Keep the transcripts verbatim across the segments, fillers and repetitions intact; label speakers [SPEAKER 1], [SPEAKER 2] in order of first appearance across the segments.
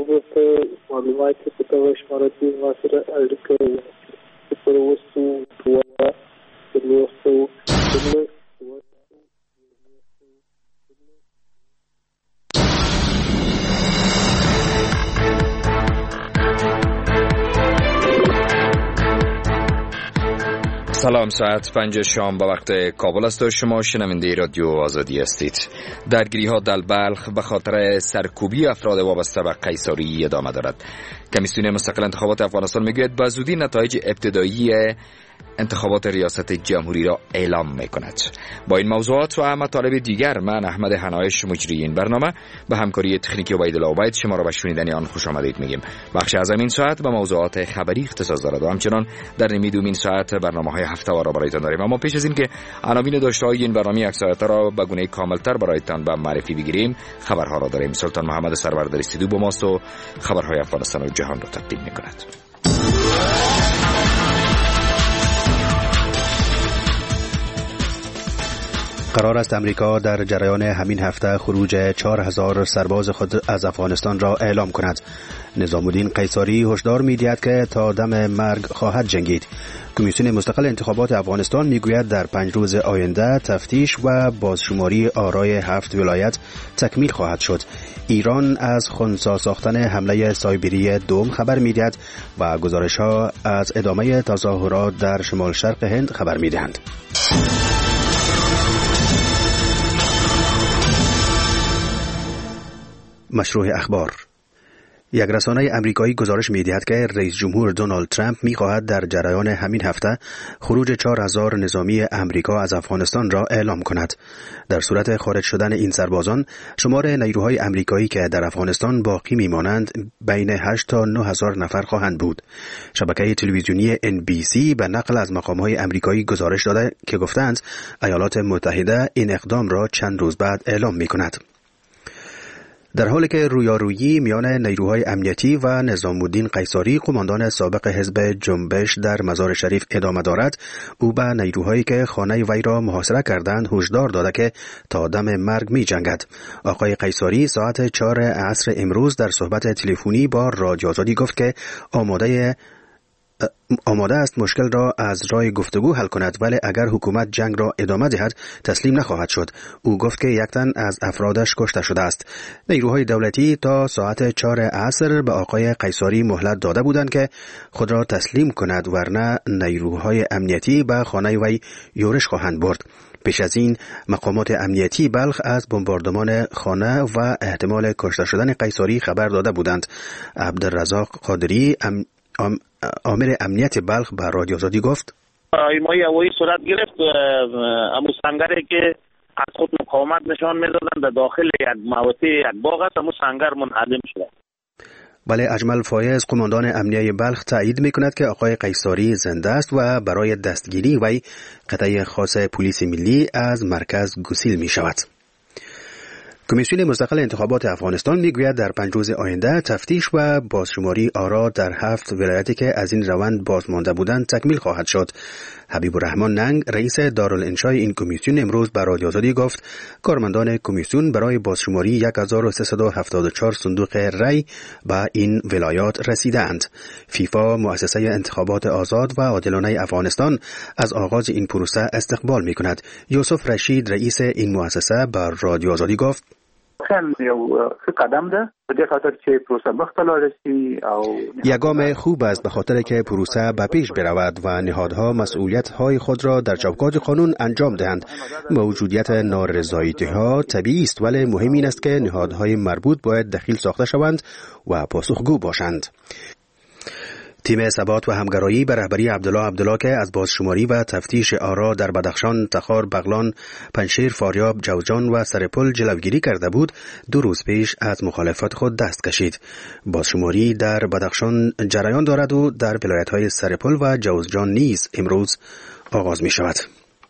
[SPEAKER 1] ورته معلومات په توګه شمارتي ما سره اړیکه ونیسي پر وستو دوه لوستو
[SPEAKER 2] سلام، ساعت پنج شام به وقت کابل است و شما شنونده رادیو آزادی هستید. درگیری ها در بلخ به خاطر سرکوبی افراد وابسته به قیصری ادامه دارد. کمیسیون مستقل انتخابات افغانستان میگوید به زودی نتایج ابتدایی انتخابات ریاست جمهوری را اعلام میکند. با این موضوعات و مطالب دیگر من احمد حنایش مجری این برنامه به همکاری تکنیکی عبیدالله عبید شما را به شنیدن آن خوش آمدید میگیم. بخش از این ساعت به موضوعات خبری اختصاص دارد و همچنان در نمیدومین ساعت برنامه‌های هفته‌وار را برایتان داریم. اما پیش از این که عناوین داشته‌های این برنامه اکثریت را به گونه کاملتر برایتان به معرفی بگیریم، خبرها را داریم. سلطان محمد سرور در استودیو با ماست و خبرهای افغانستان و جهان را تقدیم میکند.
[SPEAKER 3] قرار است امریکا در جریان همین هفته خروج چهار هزار سرباز خود از افغانستان را اعلام کند. نظام الدین قیصری هشدار می‌دهد که تا دم مرگ خواهد جنگید. کمیسیون مستقل انتخابات افغانستان میگوید در پنج روز آینده تفتیش و بازشماری آرای هفت ولایت تکمیل خواهد شد. ایران از خنثی ساختن حمله سایبری دوم خبر می‌دهد و گزارش‌ها از ادامه تظاهرات در شمال شرق هند خبر می‌دهند. مشروع اخبار. یک رسانه امریکایی گزارش می‌دهد که رئیس جمهور دونالد ترامپ می‌خواهد در جریان همین هفته خروج چهار هزار نظامی امریکا از افغانستان را اعلام کند. در صورت خارج شدن این سربازان، شمار نیروهای امریکایی که در افغانستان باقی می‌مانند بین هشت تا نه هزار نفر خواهند بود. شبکه تلویزیونی ان بی سی به نقل از مقام‌های امریکایی گزارش داده که گفتند ایالات متحده این اقدام را چند روز بعد اعلام می‌کند. در حالی که رویارویی میان نیروهای امنیتی و نظام الدین قیصری قماندان سابق حزب جنبش در مزار شریف ادامه دارد، او به نیروهایی که خانه وی را محاصره کردند هشدار داده که تا دم مرگ می جنگد. آقای قیصری ساعت چهار عصر امروز در صحبت تلفنی با رادیو آزادی گفت که آماده آماده است مشکل را از راه گفتگو حل کند، ولی اگر حکومت جنگ را ادامه دهد تسلیم نخواهد شد. او گفت که یک تن از افرادش کشته شده است. نیروهای دولتی تا ساعت چهار عصر به آقای قیصری مهلت داده بودند که خود را تسلیم کند، ورنه نیروهای امنیتی به خانه وی یورش خواهند برد. پیش از این مقامات امنیتی بلخ از بمباردمان خانه و احتمال کشته شدن قیصری خبر داده بودند. عبدالرزاق قادری ام عامل امنیت بلخ به رادیو آزادی گفت:
[SPEAKER 4] ایمای هوایی صورت گرفت، امو سنگری که از خود مقاومت نشان میدادن در داخل یک موطئ یک باغ است، امو سنگر منهدم شده.
[SPEAKER 3] بله، اجمل فایز قماندان امنیه بلخ تایید میکند که آقای قیصری زنده است و برای دستگیری وی قطعه خاص پلیس ملی از مرکز گسیل می شود. کمیسیون مستقل انتخابات افغانستان میگوید در پنج روز آینده تفتیش و بازشماری آرا در هفت ولایتی که از این روند بازمانده بودند تکمیل خواهد شد. حبیب الرحمن ننگ رئیس دارالانشای این کمیسیون امروز به رادیو آزادی گفت کارمندان کمیسیون برای بازشماری یک هزار و سیصد و هفتاد و چهار صندوق رای به این ولایات رسیدند. فیفا مؤسسه انتخابات آزاد و عادلانه افغانستان از آغاز این پروسه استقبال میکند. یوسف رشید رئیس این مؤسسه به رادیو آزادی گفت
[SPEAKER 5] خیلی یو قدم ده به خاطر که پروسه مختلف رسی او
[SPEAKER 3] یگام خوب است به خاطر که پروسه به پیش برود و نهادها مسئولیت های خود را در چوکات قانون انجام دهند. موجودیت نارضایتی‌ها طبیعی است، ولی مهم این است که نهادهای مربوط باید دخیل ساخته شوند و پاسخگو باشند. تیم ثبات و همگرایی به رهبری عبدالله عبدالله که از بازشماری و تفتیش آرا در بدخشان، تخار، بغلان، پنشیر، فاریاب، جوزجان و سرپل جلوگیری کرده بود، دو روز پیش از مخالفت خود دست کشید. بازشماری در بدخشان جریان دارد و در ولایت‌های سرپل و جوزجان نیز امروز آغاز می شود.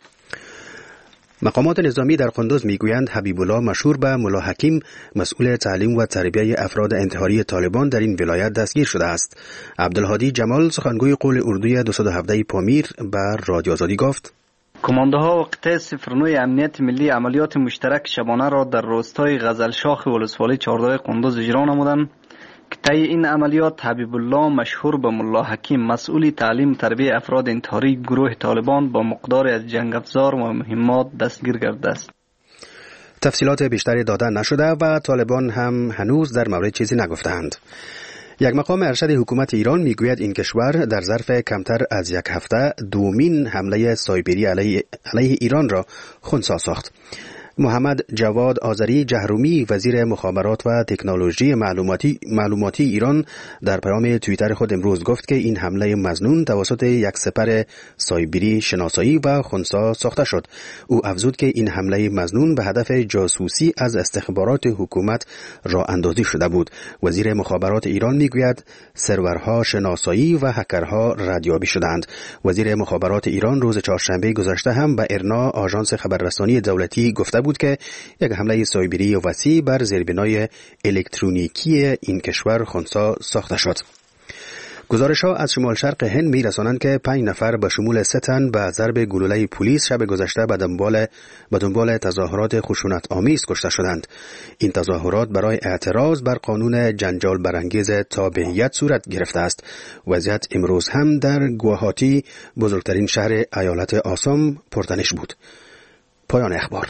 [SPEAKER 3] مقامات نظامی در قندوز میگویند حبیب الله مشهور به ملا حکیم مسئول تعلیم و تربیه افراد انتحاری طالبان در این ولایت دستگیر شده است. عبدالهادی جمال سخنگوی قول اردوی دویست و هفده پامیر بر رادیو آزادی گفت
[SPEAKER 6] کماندوها و قطع صفر نه امنیت ملی عملیات مشترک شبانه را در روستای غزلشاخ ولسوالی چهارده قندوز اجرا نمودند که طی این عملیات حبیب الله مشهور به ملا حکیم مسئول تعلیم تربیت افراد انتحاری گروه طالبان با مقدار از جنگ افزار و مهمات دستگیر گردیده است.
[SPEAKER 3] تفصیلات بیشتری دادن نشده و طالبان هم هنوز در مورد چیزی نگفتند. یک مقام ارشد حکومت ایران میگوید این کشور در ظرف کمتر از یک هفته دومین حمله سایبری علیه, علیه ایران را خنثی ساخت. محمد جواد آذری جهرومی وزیر مخابرات و تکنولوژی معلوماتی معلوماتی ایران در پیام توییتر خود امروز گفت که این حمله مظنون توسط یک سپر سایبری شناسایی و خنثی ساخته شد. او افزود که این حمله مظنون به هدف جاسوسی از استخبارات حکومت راه اندازی شده بود. وزیر مخابرات ایران میگوید سرورها شناسایی و هکرها ردیابی شدند. وزیر مخابرات ایران روز چهارشنبه گذشته هم به ارنا آژانس خبررسانی دولتی گفته بود که یک حمله سایبری وسیع بر زیربنای الکترونیکی این کشور خنثی ساخته شد. گزارش‌ها از شمال شرق هند می‌رسانند که پنج نفر به شمول سه تن به ضرب گلوله پلیس شب گذشته به دنبال به دنبال تظاهرات خشونت آمیز کشته شدند. این تظاهرات برای اعتراض بر قانون جنجال برانگیز تابعیت صورت گرفته است. وضعیت امروز هم در گوهاتی بزرگترین شهر ایالت آسام پرتنش بود. پایان اخبار.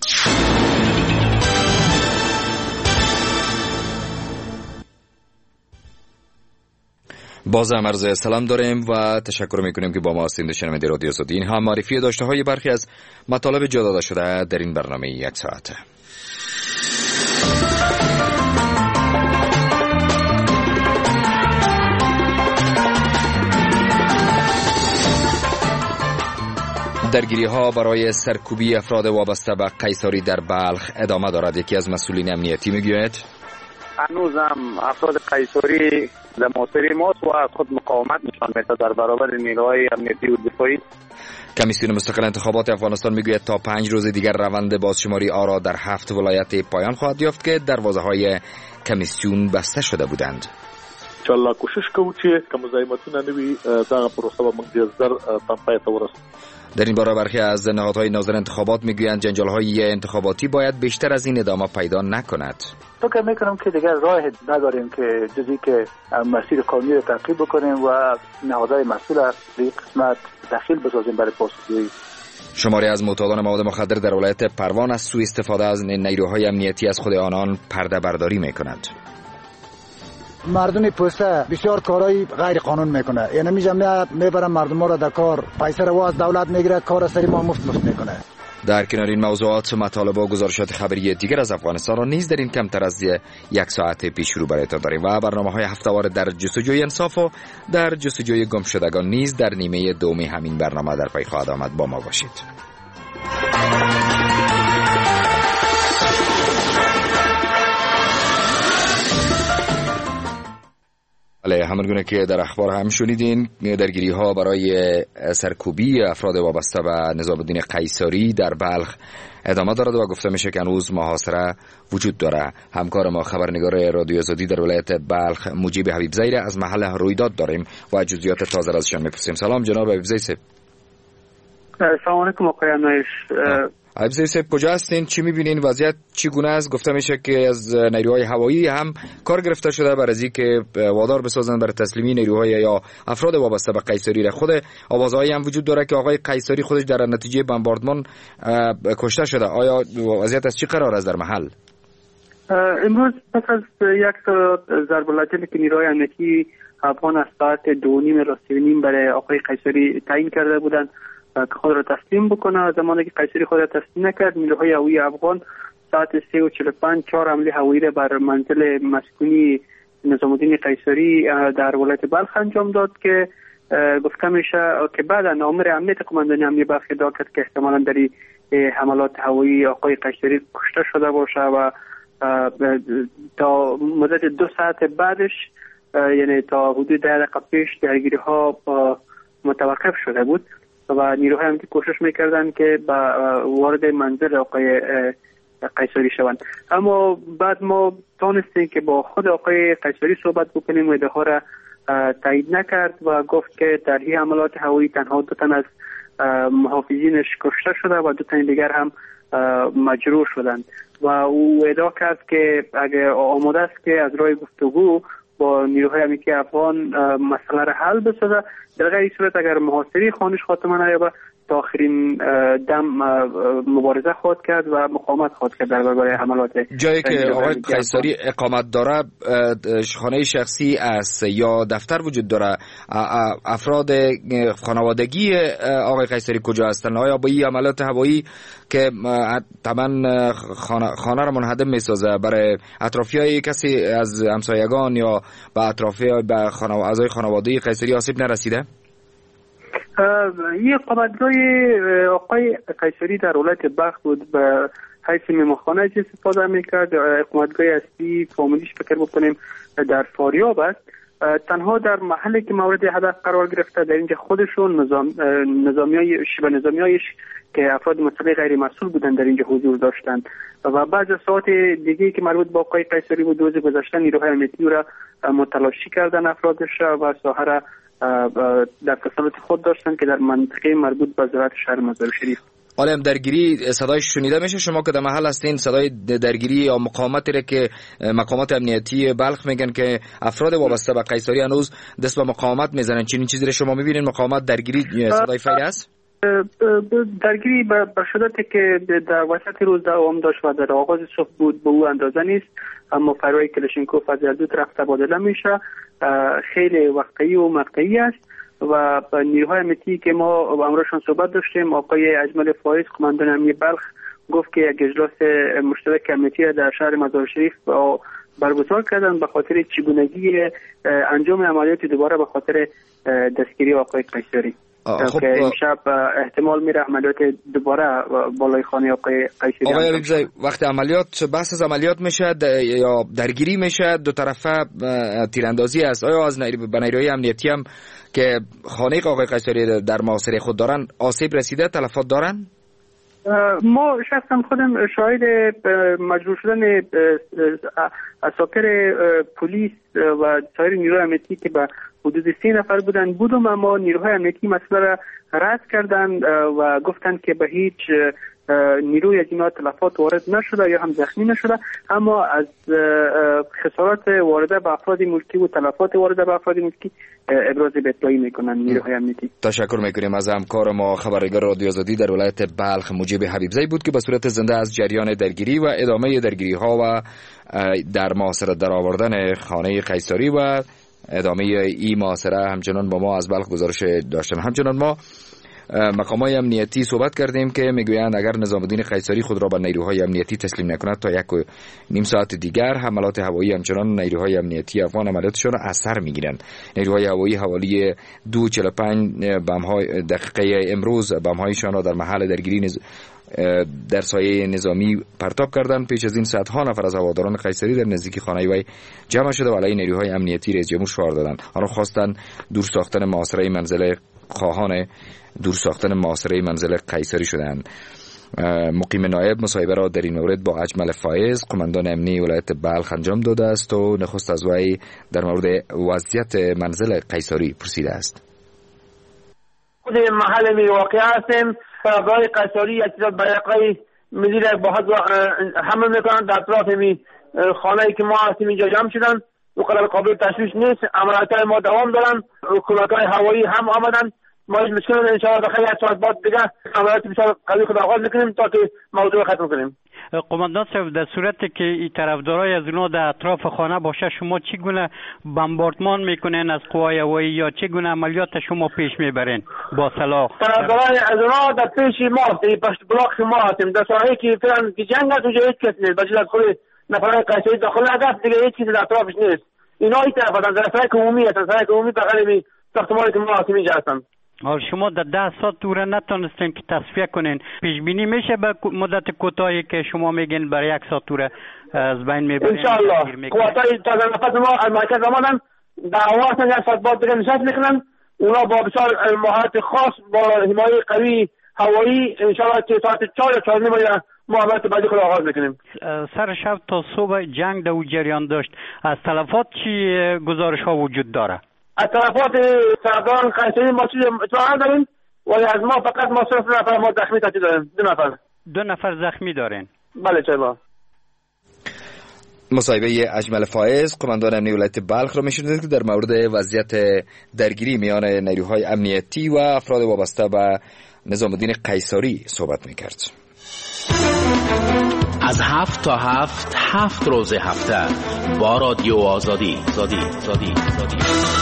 [SPEAKER 2] باز هم عرض سلام داریم و تشکر میکنیم که با ما هستید. شنونده رادیو آزادی. این هم معرفی داشته های برخی از مطالب جا داده شده در این برنامه یک ساعته. درگیری ها برای سرکوبی افراد وابسته به قیصاری در بلخ ادامه دارد. یکی از مسئولین امنیتی میگوید
[SPEAKER 4] هنوز هم افراد قیصاری در محاصره ماست و از خود مقاومت نشان میده در برابر نیروهای امنیتی و دفاعی.
[SPEAKER 2] کمیسیون مستقل انتخابات افغانستان میگوید تا پنج روز دیگر روند بازشماری آرا در هفت ولایت پایان خواهد یافت که دروازه های کمیسیون بسته شده بودند.
[SPEAKER 7] انشاءالله کوشش کوو چې کوم مزاحمتونه نه وي دغه پروسه به موږ ډېر زر په پای ته ورسوو.
[SPEAKER 2] در این باره برخی از نهادهای ناظر انتخابات میگویند جنجال‌های انتخاباتی باید بیشتر از این ادامه پیدا نکند.
[SPEAKER 5] فکر میکنم که دیگر راه نداریم که جزی که مسیر قانونی را تعقیب بکنیم و نهادهای مسئول از این قسمت دخیل بسازیم برای پاسخگویی.
[SPEAKER 2] شماری از معتادان مواد مخدر در ولایت پروان از سوء استفاده از نیروهای امنیتی از خود آنان پرده برداری میکنند.
[SPEAKER 8] مردم پوسته بسیار کارهای غیر قانون میکنه، یعنی میجمعه میبره مردم را در کار، پیسه رو از دولت میگیره، کار سری ما مفت مفت میکنه.
[SPEAKER 2] در کنار این موضوعات مطالب و گزارشات خبری دیگر از افغانستان را نیز در این کمتر از یک ساعت پیش رو برایتان داریم و برنامه‌های هفته‌وار در جستجوی انصاف و در جستجوی گمشدگان نیز در نیمه دوم همین برنامه در پی خواهد آمد. با ما باشید. بله، همونگونه که در اخبار هم شنیدین، درگیری ها برای سرکوبی افراد وابسته به نظام الدین قیصاری در بلخ ادامه دارد و گفته میشه که هنوز محاصره وجود داره. همکار ما خبرنگار رادیو آزادی در ولایت بلخ مجیب حبیب زی از محل رویداد داریم و جزئیات تازه ازشان میپرسیم. سلام جناب حبیب زی صاحب.
[SPEAKER 9] سلام علیکم آقای انایش.
[SPEAKER 2] حبیب زی صاحب کجا هستین؟ چی میبینین؟ وضعیت چگونه است؟ گفته میشه که از نیروهای هوایی هم کار گرفته شده برای از اینکه وادار بسازن برای تسلیمی نیروهای یا افراد وابسته به قیصاری را. خود آوازهایی هم وجود داره که آقای قیصاری خودش در نتیجه بمباردمان کشته شده. آیا وضعیت از چی قرار است در محل؟
[SPEAKER 9] امروز پس از یک ساعت ضرب الله‌جانی که نیروهای امنیتی افغان از ساعت دو نیم راستی نیم برای آقای قیصاری تعیین کرده بودند که خود را تسلیم بکنه. زمانی که قیصری خود را تسلیم نکرد، نیروهای هوایی افغان ساعت سه و چهل و پنج چهار حمله هوایی را بر منزل مسکونی نظام الدین قیصری در ولایت بلخ انجام داد که گفته میشه که بعد آمر امنیت قماندانی امنیت بلخ ادعا کرد که احتمالاً در حملات هوایی آقای قیصری کشته شده باشه و تا مدت دو ساعت بعدش، یعنی تا حدود ده دقیقه پیش، درگیری ها متوقف شده بود و نیروهای امنیتی کوشش میکردن که با وارد منزل آقای قیصری شوند. اما بعد ما تونستیم که با خود آقای قیصری صحبت بکنیم و ادعا را تایید نکرد و گفت که در این حملات هوایی تنها دو تن از محافظینش کشته شده و دو تن دیگر هم مجروح شدند و او ادعا کرد که اگر آماده است که از راه گفتگو با نیروهای امنیتی افغان مسئله را حل بسازه. در غیر صورت اگر محاصره خانش خاتمه نیابه تا آخرین دم مبارزه خواهد کرد و مقاومت خواهد کرد در برابر حملات.
[SPEAKER 2] جایی که آقای قیصری اقامت داره خانه شخصی است یا دفتر وجود داره؟ افراد خانوادگی آقای قیصری کجا هستند؟ آیا با این عملیات هوایی که طبعا خانه را منهدم میسازه برای اطرافیای کسی از همسایگان یا به اطرافیای به اعضای خانواده قیصری آسیب نرسیده؟
[SPEAKER 9] یه اقامتگاه آقای قیصری در ولایت بلخ بود، به حیث میمانخانه استفاده میکرد. اقامتگاه اصلی فامیلیش فکر بکنیم در فاریاب است. تنها در محلی که مورد هدف قرار گرفته در اینجا خودشون نظام نظامیای شبه نظامیایش که افراد مسئله غیر مسئول بودن در اینجا حضور داشتند و بعض از ساعات دیگه که مربوط با آقای قیصری بود روز گذشته نیروهای امنیتی را متلاشی کردن افرادش و ساحه را در تسلط خود داشتن که در منطقه مربوط به وزارت شهر مزار شریف.
[SPEAKER 2] حالا هم درگیری صدای شنیده میشه؟ شما که در محل هستین صدای درگیری یا مقاومتی را که مقامات امنیتی بلخ میگن که افراد وابسته به قیصری هنوز دست به مقاومت میزنن، چنین چیزی را شما میبینین؟ مقاومت درگیری صدای فعلی است؟
[SPEAKER 9] درگیری به شدتی که در وسط روز دوام داشت و در آغاز صبح بود به او اندازه نیست، اما فرای کلشینکوف از دو طرف تبادله میشه، خیلی واقعی و مقطعی است و نیروهای امنیتی که ما امروزشان صحبت داشتیم، آقای اجمل فایز قماندان امنیتی بلخ گفت که یک اجلاس مشترک امنیتی در شهر مزار شریف برگزار کردن به خاطر چگونگی انجام عملیات دوباره به خاطر دستگیری آقای قیصری.
[SPEAKER 2] خب
[SPEAKER 9] که این شب احتمال میره عملیات دوباره بالای خانه آقای قیصری.
[SPEAKER 2] آقای حبیبزاده، وقتی عملیات بحث از عملیات میشه یا درگیری میشه دو طرفه تیراندازی است، آیا از نیروهای امنیتی هم که خانه آقای قیصری در محاصره خود دارن آسیب رسیده، تلفات دارن؟
[SPEAKER 9] ما شخصا خودم شاهد مجروح شدن عساکر پلیس و سایر نیروهای امنیتی که به حدود سی نفر بودن بودم، اما نیروهای امنیتی مسئله را رد کردن و گفتند که به هیچ نیروی از اینا تلفات وارد نشده یا هم زخمی نشده، اما از خسارات وارده به افراد ملکی و تلفات وارده به افراد ملکی ابراز اطلاعی میکنن نیروهای امنیتی.
[SPEAKER 2] تشکر میکنیم از همکار ما خبرنگار رادیو آزادی در ولایت بلخ مجیب حبیبزاده بود که به صورت زنده از جریان درگیری و ادامه درگیری ها و در محاصره در آوردن خانه قیصری و ادامه این محاصره همچنان با ما از بلخ گزارش داشتن. همچنان ما مقامات امنیتی صحبت کردیم که میگویند اگر نظام الدین قیصری خود را به نیروهای امنیتی تسلیم نکند تا یک و نیم ساعت دیگر حملات هوایی همچنان نیروهای امنیتی افغان عملیاتشان را اثر میگیرند. نیروهای هوایی حوالی دو چهل و پنج بم‌های دقیقه امروز بم‌هایشان را در محل درگیری نز... در سایه نظامی پرتاب کردند. پیش از این صدها نفر از هواداران قیصری در نزدیکی خانه وی جمع شده و علیه نیروهای امنیتی رئیس جمهور شعار دادند. آنها خواستند دور ساختن محاصره منزل خواهان دور ساختن محاصره منزل قیصری شدند. مقیم نایب مصاحبه را در این مورد با اجمل فایز قماندان امنی ولایت بلخ انجام داده است و نخست از وی در مورد وضعیت منزل قیصری پرسیده است.
[SPEAKER 10] خود محل می واقع هستیم، برای قیصری یک چیز برای مدیر با همه میکنن در اطراف می خانه‌ای که ما هستیم اینجا جمع شدن و قابل قابل تشویش نیست. عملیات ما دوام دارن، حکومت‌های هوایی هم آمدن. ما هیچ مشکلی نداریم، ان شاء الله بخیر یک ساعت بعد دیگه عملیات بسیار قوی خود آغاز میکنیم تا که موضوع ختم کنیم.
[SPEAKER 11] قماندان صاحب، در صورتی که این طرفدارای از اونها در اطراف خانه باشه شما چگونه بمباردمان میکنین از قوای هوایی یا چگونه عملیات شما پیش میبرین با سلاح؟
[SPEAKER 10] طرفدارای از اونها در پیش ما پشت بلاک ما هستیم، در ساحه‌ای که فعلا که جنگ است اونجا هیچ کس نیست، بجز از خود نفرای قیصری داخل هدف دیگه هیچ چیزی در اطرافش نیست. اینا این طرف هستن، در سرک عمومی هستن، سرک عمومی بغل ساختمانی که ما هستیم اینجا هستن.
[SPEAKER 11] حال شما در ده ساعت دوره نتونستین که تصفیه کنین، پیش بینی میشه به مدت کوتاهی که شما میگین برای یک ساعت دوره از بین میبرین؟
[SPEAKER 10] انشاءالله قوتای تازه نفس ما از مرکز آمدن در هوا هستن، یک ساعت بعد دیگه نشست میکنن. اونا با بسیار مهارت خاص با حمایت قوی هوایی انشاءالله که ساعت چهار یا چهار نیم ما عملیات بعدی خود آغاز میکنیم.
[SPEAKER 11] سر شب تا صبح جنگ در جریان داشت، از تلفات چی گزارش ها وجود داره؟
[SPEAKER 10] از طرفات سرداران قیصری ما چیز اطلاع نداریم و از ما فقط ما صرف نفر ما زخمی تحصیل داریم. دو نفر
[SPEAKER 11] دو نفر زخمی دارین؟
[SPEAKER 10] بله چرا.
[SPEAKER 2] مصاحبه اجمل فائز قماندان امنیه ولایت بلخ را می‌شنیدید که در مورد وضعیت درگیری میان نیروهای امنیتی و افراد وابسته به نظام الدین قیصری صحبت می‌کرد.
[SPEAKER 12] از هفت تا هفت هفت روز هفته با رادیو آزادی زادی زادی زادی.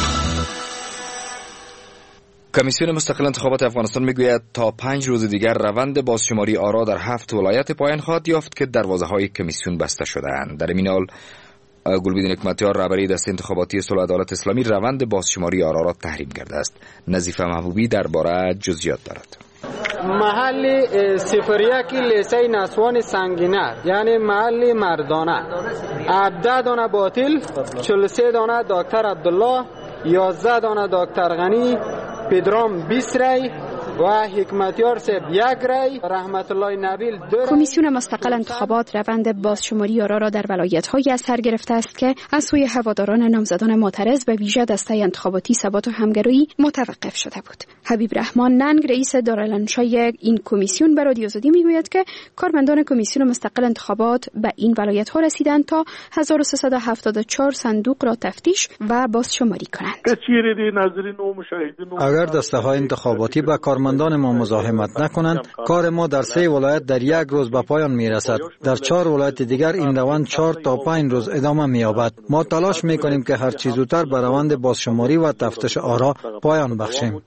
[SPEAKER 2] کمیسیون مستقل انتخابات افغانستان میگوید تا پنج روز دیگر روند بازشماری آرا در هفت ولایت پایان خواهد یافت که دروازه‌های کمیسیون بسته شده‌اند. در این حال گلبدین حکمتیار رهبری دست انتخاباتی صلح و عدالت اسلامی روند بازشماری آرا را تحریم کرده است. نظیفه محبوبی درباره جزئیات دارد.
[SPEAKER 13] محل صفر یک لیسه نسوان سنگینه یعنی محل مردانه هفده دانه باطل، چهل و سه دانه دکتر عبدالله، یازده دانه دکتر غنی، پدرام بیست رای و حکمتیار صاحب یک رای، رحمت الله نبیل دو رای.
[SPEAKER 14] کمیسیون مستقل انتخابات روند بازشماری آرا را در ولایت‌های از سر گرفته است که از سوی هواداران نامزدان معترض به ویژه دسته انتخاباتی ثبات و همگرایی متوقف شده بود. حبیب رحمان ننگ رئیس دارالانشای این کمیسیون به رادیو آزادی میگوید که کارمندان کمیسیون مستقل انتخابات به این ولایت‌ها رسیدند تا هزار و سیصد و هفتاد و چهار صندوق را تفتیش و بازشماری کنند.
[SPEAKER 15] اگر دسته‌های انتخاباتی با کارمندان ما مزاحمت نکنند، کار ما در سه ولایت در یک روز به پایان میرسد. در چهار ولایت دیگر این روند چهار تا پنج روز ادامه می‌یابد. ما تلاش می‌کنیم که هر چیز زودتر به روند بازشماری و تفتیش آرا پایان بخشیم.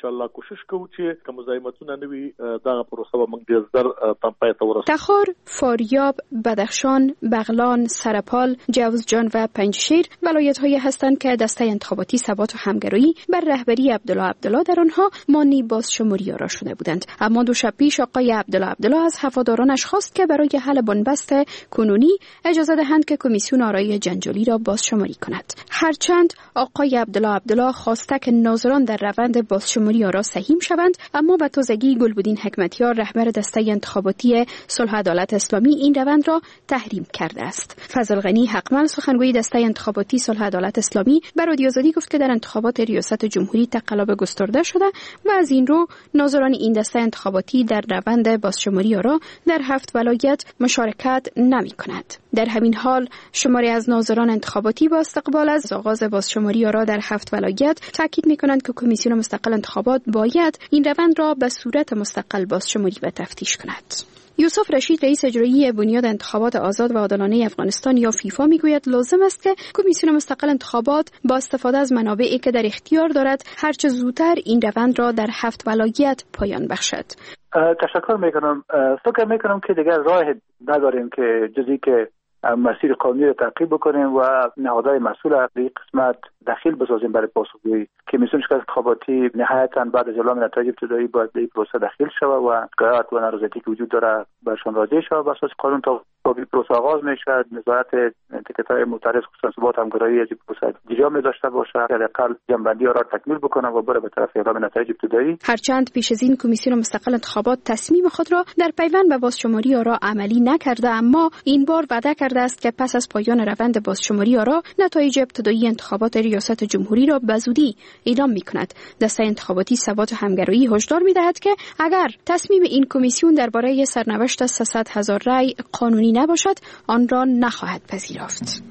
[SPEAKER 14] تخار، فاریاب، بدخشان، بغلان، سرپال، جوزجان و پنجشیر ولایت‌هایی هستند که دسته انتخاباتی ثبات و همگرایی بر رهبری عبدالله عبدالله در آنها مانی بازشماری آرا شده بودند. اما دو شب پیش آقای عبدالله عبدالله از هوادارانش خواست که برای حل بنبست کنونی اجازه دهند که کمیسیون آرای جنجالی را بازشماری کند. هرچند آقای عبدالله عبدالله خواسته که ناظران در روند بازشماری آرا سهیم شوند، اما به تازگی گلبدین حکمتیار رهبر دسته انتخاباتی صلح و عدالت اسلامی این روند را تحریم کرده است. فضل غنی حقمل سخنگوی دسته انتخاباتی صلح و عدالت اسلامی به رادیو آزادی گفت که در انتخابات ریاست جمهوری تقلب گسترده شده و از این رو ناظران این دسته انتخاباتی در روند بازشماری آرا در هفت ولایت مشارکت نمی کند. در همین حال شماری از ناظران انتخاباتی با استقبال از آغاز بازشماری آرا در هفت ولایت تاکید می کنند که کمیسیون مستقل انتخابات باید این روند را به صورت مستقل بازشماری و تفتیش کند. یوسف رشید رئیس اجرایی بنیاد انتخابات آزاد و عادلانه افغانستان یا فیفا میگوید لازم است که کمیسیون مستقل انتخابات با استفاده از منابعی که در اختیار دارد هرچه زودتر این روند را در هفت ولایت پایان بخشد.
[SPEAKER 5] تشکر میکنم. فکر میکنم که دیگر راه نداریم که جزی که مسیر قانونی را تعقیب بکنیم و نهادهای مسئول در این قسمت دخیل بسازیم برای پاسخگویی. کمیسیون شکست انتخاباتی نهایتاً بعد از اعلام نتایج ابتدایی باید به این پروسه دخیل شود و شکایات و نارضایتی که وجود داره برشان راجع شود. بر اساس قانون تا این پروسه آغاز میشد، نظارت تکتای معترض خصوصا ثبات همگرایی از این پروسه اجرا می داشته باشه، حداقل جنبندی را تکمیل بکنه و بره به طرف اعلام نتایج ابتدایی.
[SPEAKER 14] هرچند پیش از این کمیسیون مستقل انتخابات تصمیم خود را در پیوند به بازشماری آرا عملی نکرده، اما این بار وعده کرده است که پس از پایان روند بازشماری آرا نتایج ابتدایی انتخابات ریاست جمهوری را به زودی اعلام می‌کند. دسته انتخاباتی ثبات و همگرایی هشدار می‌دهد که اگر تصمیم این کمیسیون درباره سرنوشت سیصد هزار رای قانونی نباشد، آن را نخواهد پذیرفت.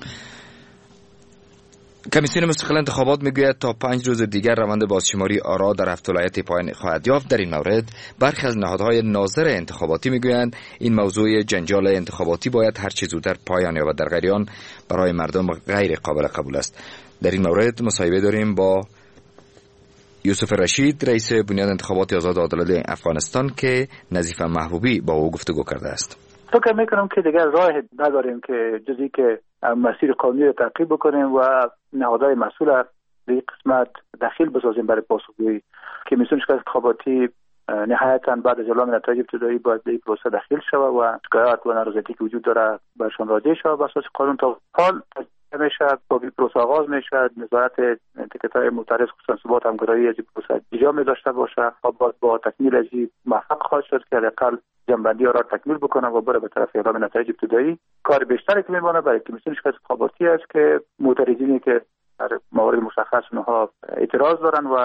[SPEAKER 2] کمیسیون مستقل انتخابات میگوید تا پنج روز دیگر روند بازشماری آرا در هفت ولایت پایان خواهد یافت. در این مورد برخی از نهادهای ناظر انتخاباتی میگویند این موضوع جنجال انتخاباتی باید هر چه زودتر پایان یابد، در غیر آن برای مردم غیر قابل قبول است. در این مورد مصاحبه داریم با یوسف رشید رئیس بنیاد انتخابات آزاد و عادلانه افغانستان که نظیفه محبوبی با او گفتگو کرده است.
[SPEAKER 5] فکر میکنم که دیگر راه نداریم که جزی که مسیر قانونی را تعقیب بکنیم و نهادهای مسئول در این قسمت دخیل بسازیم برای پاسخگویی. کمیسیون شکست انتخاباتی نهایتاً بعد از اعلام نتایج ابتدایی باید به این پروسه دخیل شود و شکایات و نارضایتی که وجود داره برشان راجع شود. بر اساس قانون تا حال میشه با این پروسه آغاز میشه، نظارت تکتای معترض خصوصا ثبات همگرایی از این پروسه اجرا می داشته باشه. با با تکمیل از این موفق خواهد شد که حداقل جنبندی را تکمیل بکنه و بره به طرف اعلام نتایج ابتدایی. کار بیشتری که میمونه برای کمیسیون شکست انتخاباتی است که معترضینی که در موارد مشخص اونها اعتراض دارن و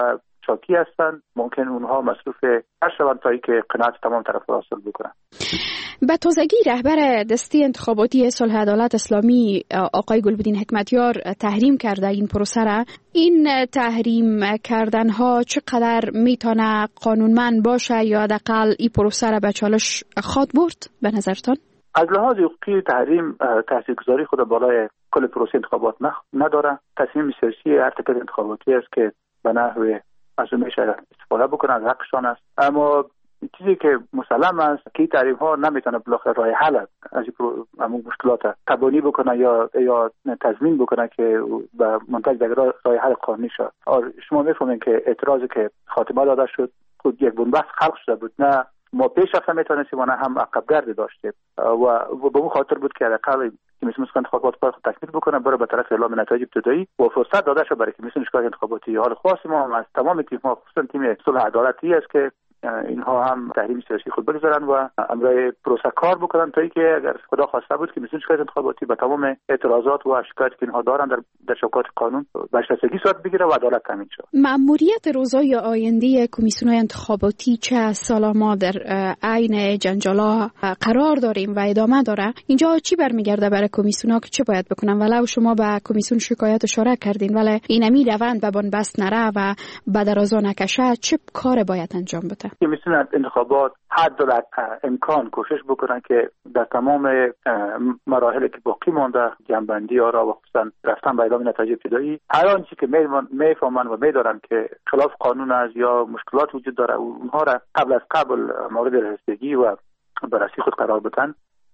[SPEAKER 5] چاکی هستند ممکن اونها مصروف هر شوند تا اینکه قناعت تمام طرف‌ها حاصل بکنن.
[SPEAKER 14] به تازگی رهبر دسته انتخاباتی صلح عدالت اسلامی آقای گلبدین حکمتیار تحریم کرده این پروسه را. این تحریم کردن ها چقدر میتونه قانونمند باشه یا حداقل این پروسه را به چالش خواهد برد به نظرتان؟
[SPEAKER 5] از لحاظ حقوقی تحریم تاثیرگذاری خود بالای کل پروسه انتخابات نداره. تصمیم سیاسی هر تکه انتخاباتی است که به نحو از اون میشه استفاده بکنن، حقشان است. اما چیزی که مسلم است که این تحریم ها نمیتونه بالاخره راه حل از این مشکلات تبانی بکنه یا یا تضمین بکنه که به منتج به راه حل قانونی شد. شما میفهمین که اعتراضی که خاتمه داده شد خود یک بنبست خلق شده بود، نه ما پیش رفته میتونستیم و نه هم عقبگردی داشتیم و به اون خاطر بود که حداقل کمیسیون انتخابات کار تکمیل بکنه برای به طرف اعلام نتایج ابتدایی و فرصت داده شد برای کمیسیون انتخاباتی. حال خاص ما از تمام تیم ها خصوصا تیم صلح عدالتی است که اینها هم تحریم سیاسی خود بگذارن و امرای پروسه کار بکنن تا اینکه اگر خدا خواسته بود که کمیسیون انتخاباتی به تمام اعتراضات و شکایتی که اینها دارن در در شکایت قانون بررسی صورت بگیره و عدالت تامین شود.
[SPEAKER 14] مأموریت روزهای آینده کمیسیون انتخاباتی چه سالا ما در عین جنجالا قرار داریم و ادامه داره، اینجا چی برمیگرده برای کمیسیون‌ها که چه باید بکنن؟ ولو شما به کمیسیون شکایت اشاره کردین ولی اینمی روند به بنبست نره و به درازا نکشه، چه کار باید انجام بده؟
[SPEAKER 5] کمیسیون انتخابات حد امکان کوشش بکنن که در تمام مراحلی که باقی مانده جنبندی ها را و خصوصا رفتن به اعلام نتایج ابتدایی هر آنچه که میفهمن و میدارن که خلاف قانون است یا مشکلات وجود داره اونها را قبل از قبل مورد رسیدگی و بررسی خود قرار بدن.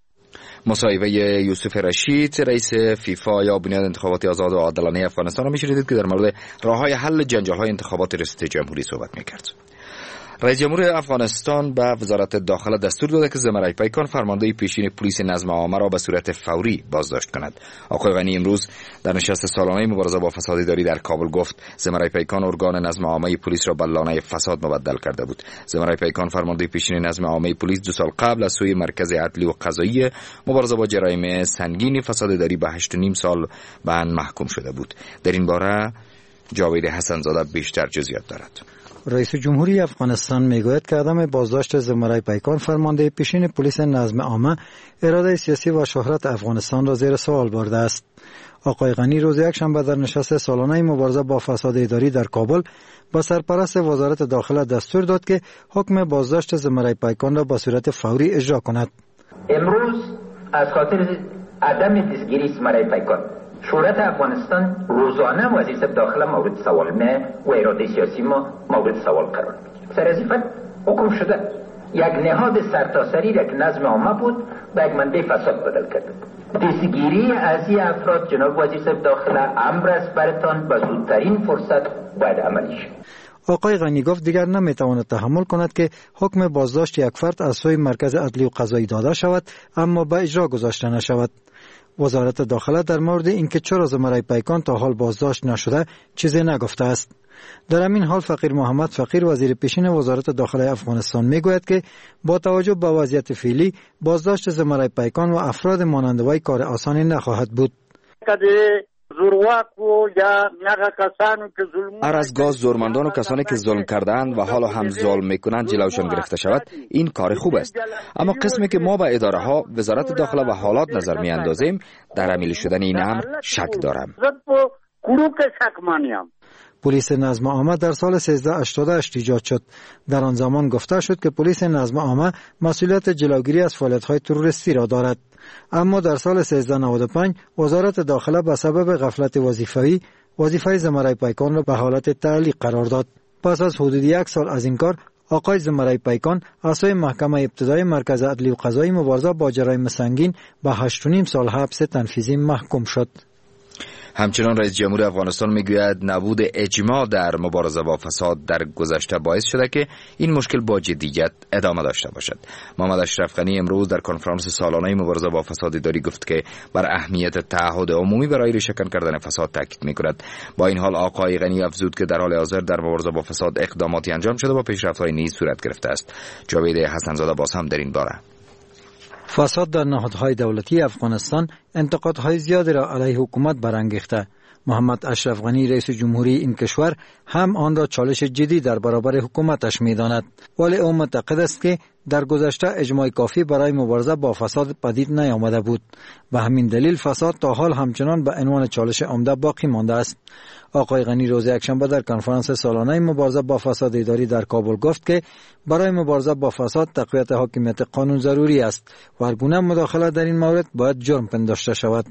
[SPEAKER 2] مصاحبه یوسف رشید رئیس فیفا یا بنیاد انتخاباتی آزاد و عادلانه افغانستان را میشنیدید که در مورد راههای حل جنجال‌های انتخابات ریاست جمهوری صحبت می‌کرد. رئیس جمهور افغانستان به وزارت داخله دستور داده که زمرای پیکان فرمانده پیشین پلیس نظم عامه را به صورت فوری بازداشت کند. آقای غنی امروز در نشست سالانه مبارزه با فساد اداری در کابل گفت زمرای پیکان ارگان نظم عامه پلیس را به لانه فساد مبدل کرده بود. زمرای پیکان فرمانده پیشین نظم عامه پلیس دو سال قبل از سوی مرکز عدلی و قضایی مبارزه با جرایم سنگین فساد اداری به هشت و نیم سال بند محکوم شده بود. در این باره جاوید حسن‌زاده بیشتر جزئیات دارد.
[SPEAKER 15] رئیس جمهوری افغانستان میگوید که عدم بازداشت زمرای پیکان فرمانده پیشین پلیس نظم عامه اراده سیاسی و شهرت افغانستان را زیر سوال برده است. آقای غنی روز یکشنبه در نشست سالانه مبارزه با فساد اداری در کابل با سرپرست وزارت داخله دستور داد که حکم بازداشت زمرای پیکان را به صورت فوری اجرا کند.
[SPEAKER 16] امروز از خاطر عدم دستگیری زمرای پیکان شورت افغانستان روزانه وظیفه داخله مورد سوال نه و اراده سیاسی ما مورد سوال قرار میگیره. سر وظیفه حکم شده یک نهاد سرتاسری یک نظم عامه بود به یک منبع فساد بدل کرده. دستگیری از این افراد جناب وزیر داخله امر است برتان به زودترین فرصت باید عملی شود.
[SPEAKER 15] آقای غنی گفت دیگر نمیتواند تحمل کند که حکم بازداشت یک فرد از سوی مرکز عدلی و قضایی داده شود اما به اجرا گذاشته نشود. وزارت داخله در مورد اینکه چرا زمرای پیکان تا حال بازداشت نشده چیزی نگفته است. در همین حال فقیر محمد فقیر وزیر پیشین وزارت داخله افغانستان میگوید که با توجه به وضعیت فعلی بازداشت زمرای پیکان و افراد مانند وی کار آسانی نخواهد بود.
[SPEAKER 2] هر از گاز زورمندان و کسانی که ظلم کردند و حالا هم ظلم میکنند جلوشان گرفته شود این کار خوب است، اما قسمی که ما به اداره ها وزارت داخله و حالات نظر می اندازیم در عملی شدن این امر شک دارم.
[SPEAKER 15] پلیس نظم عامه در سال سیزده هشتاد و هشت ایجاد شد. در آن زمان گفته شد که پلیس نظم عامه مسئولیت جلوگیری از فعالیت‌های تروریستی را دارد. اما در سال سیزده نود و پنج وزارت داخله به سبب غفلت وظیفه‌ای وظیفه زمرای پیکان را به حالت تعلیق قرار داد. پس از حدود یک سال از این کار آقای زمرای پیکان از سوی محکمه ابتدای مرکز عدلی و قضایی مبارزه با جرایم سنگین به هشت و نیم سال حبس تنفیذی محکوم شد.
[SPEAKER 2] همچنان رئیس جمهور افغانستان میگوید نبود اجماع در مبارزه با فساد در گذشته باعث شده که این مشکل با جدیت ادامه داشته باشد. محمد اشرف غنی امروز در کنفرانس سالانه مبارزه با فساد اداری گفت که بر اهمیت تعهد عمومی برای ریشه‌کن کردن فساد تاکید می‌کند. با این حال آقای غنی افزود که در حال حاضر در مبارزه با فساد اقداماتی انجام شده و پیشرفت‌های نیز صورت گرفته است. جاوید حسن‌زاده باز هم در این باره
[SPEAKER 15] فساد در نهادهای دولتی افغانستان انتقادهای زیادی را علیه حکومت برانگیخته. محمد اشرف غنی رئیس جمهوری این کشور هم آن را چالش جدی در برابر حکومتش می‌داند، ولی او معتقد است که در گذشته اجماع کافی برای مبارزه با فساد پدید نیامده بود. به همین دلیل فساد تا حال همچنان به عنوان چالش عمده باقی مانده است. آقای غنی روز یکشنبه در کنفرانس سالانه مبارزه با فساد اداری در کابل گفت که برای مبارزه با فساد تقویت حاکمیت قانون ضروری است و هر گونه مداخله در این مورد باید جرم پنداشته شود.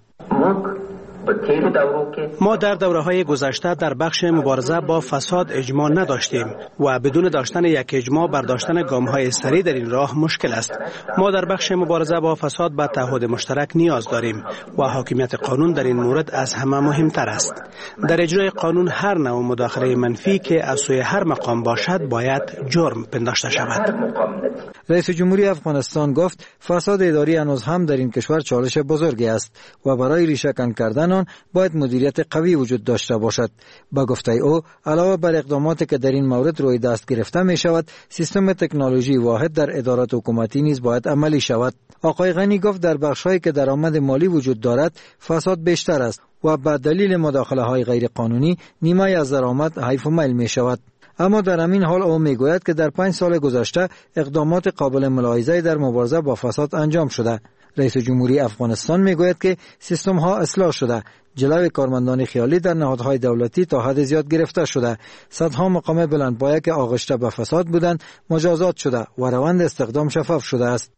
[SPEAKER 17] ما در دوره‌های گذشته در بخش مبارزه با فساد اجماع نداشتیم و بدون داشتن یک اجماع برداشتن گام‌های سریع در این راه مشکل است. ما در بخش مبارزه با فساد به تعهد مشترک نیاز داریم و حاکمیت قانون در این مورد از همه مهمتر است. در اجرای قانون هر نوع مداخله منفی که از سوی هر مقام باشد باید جرم پنداشته شود.
[SPEAKER 15] رئیس جمهوری افغانستان گفت فساد اداری هنوز هم در این کشور چالش بزرگی است و برای ریشه کن کردن آن باید مدیریت قوی وجود داشته باشد. با گفته او علاوه بر اقداماتی که در این مورد روی دست گرفته می شود، سیستم تکنولوژی واحد در ادارات حکومتی نیز باید عملی شود. آقای غنی گفت در بخش‌هایی که درآمد مالی وجود دارد فساد بیشتر است و به دلیل مداخله‌های غیر قانونی نیمه از درآمد حیف و میل می شود. اما در همین حال او میگوید که در پنج سال گذشته اقدامات قابل ملاحظه‌ای در مبارزه با فساد انجام شده. رئیس جمهوری افغانستان میگوید که سیستم ها اصلاح شده، جلوی کارمندان خیالی در نهادهای دولتی تا حد زیاد گرفته شده، صدها مقام بلندپایه که آغشته به فساد بودند مجازات شده و روند استخدام شفاف شده است.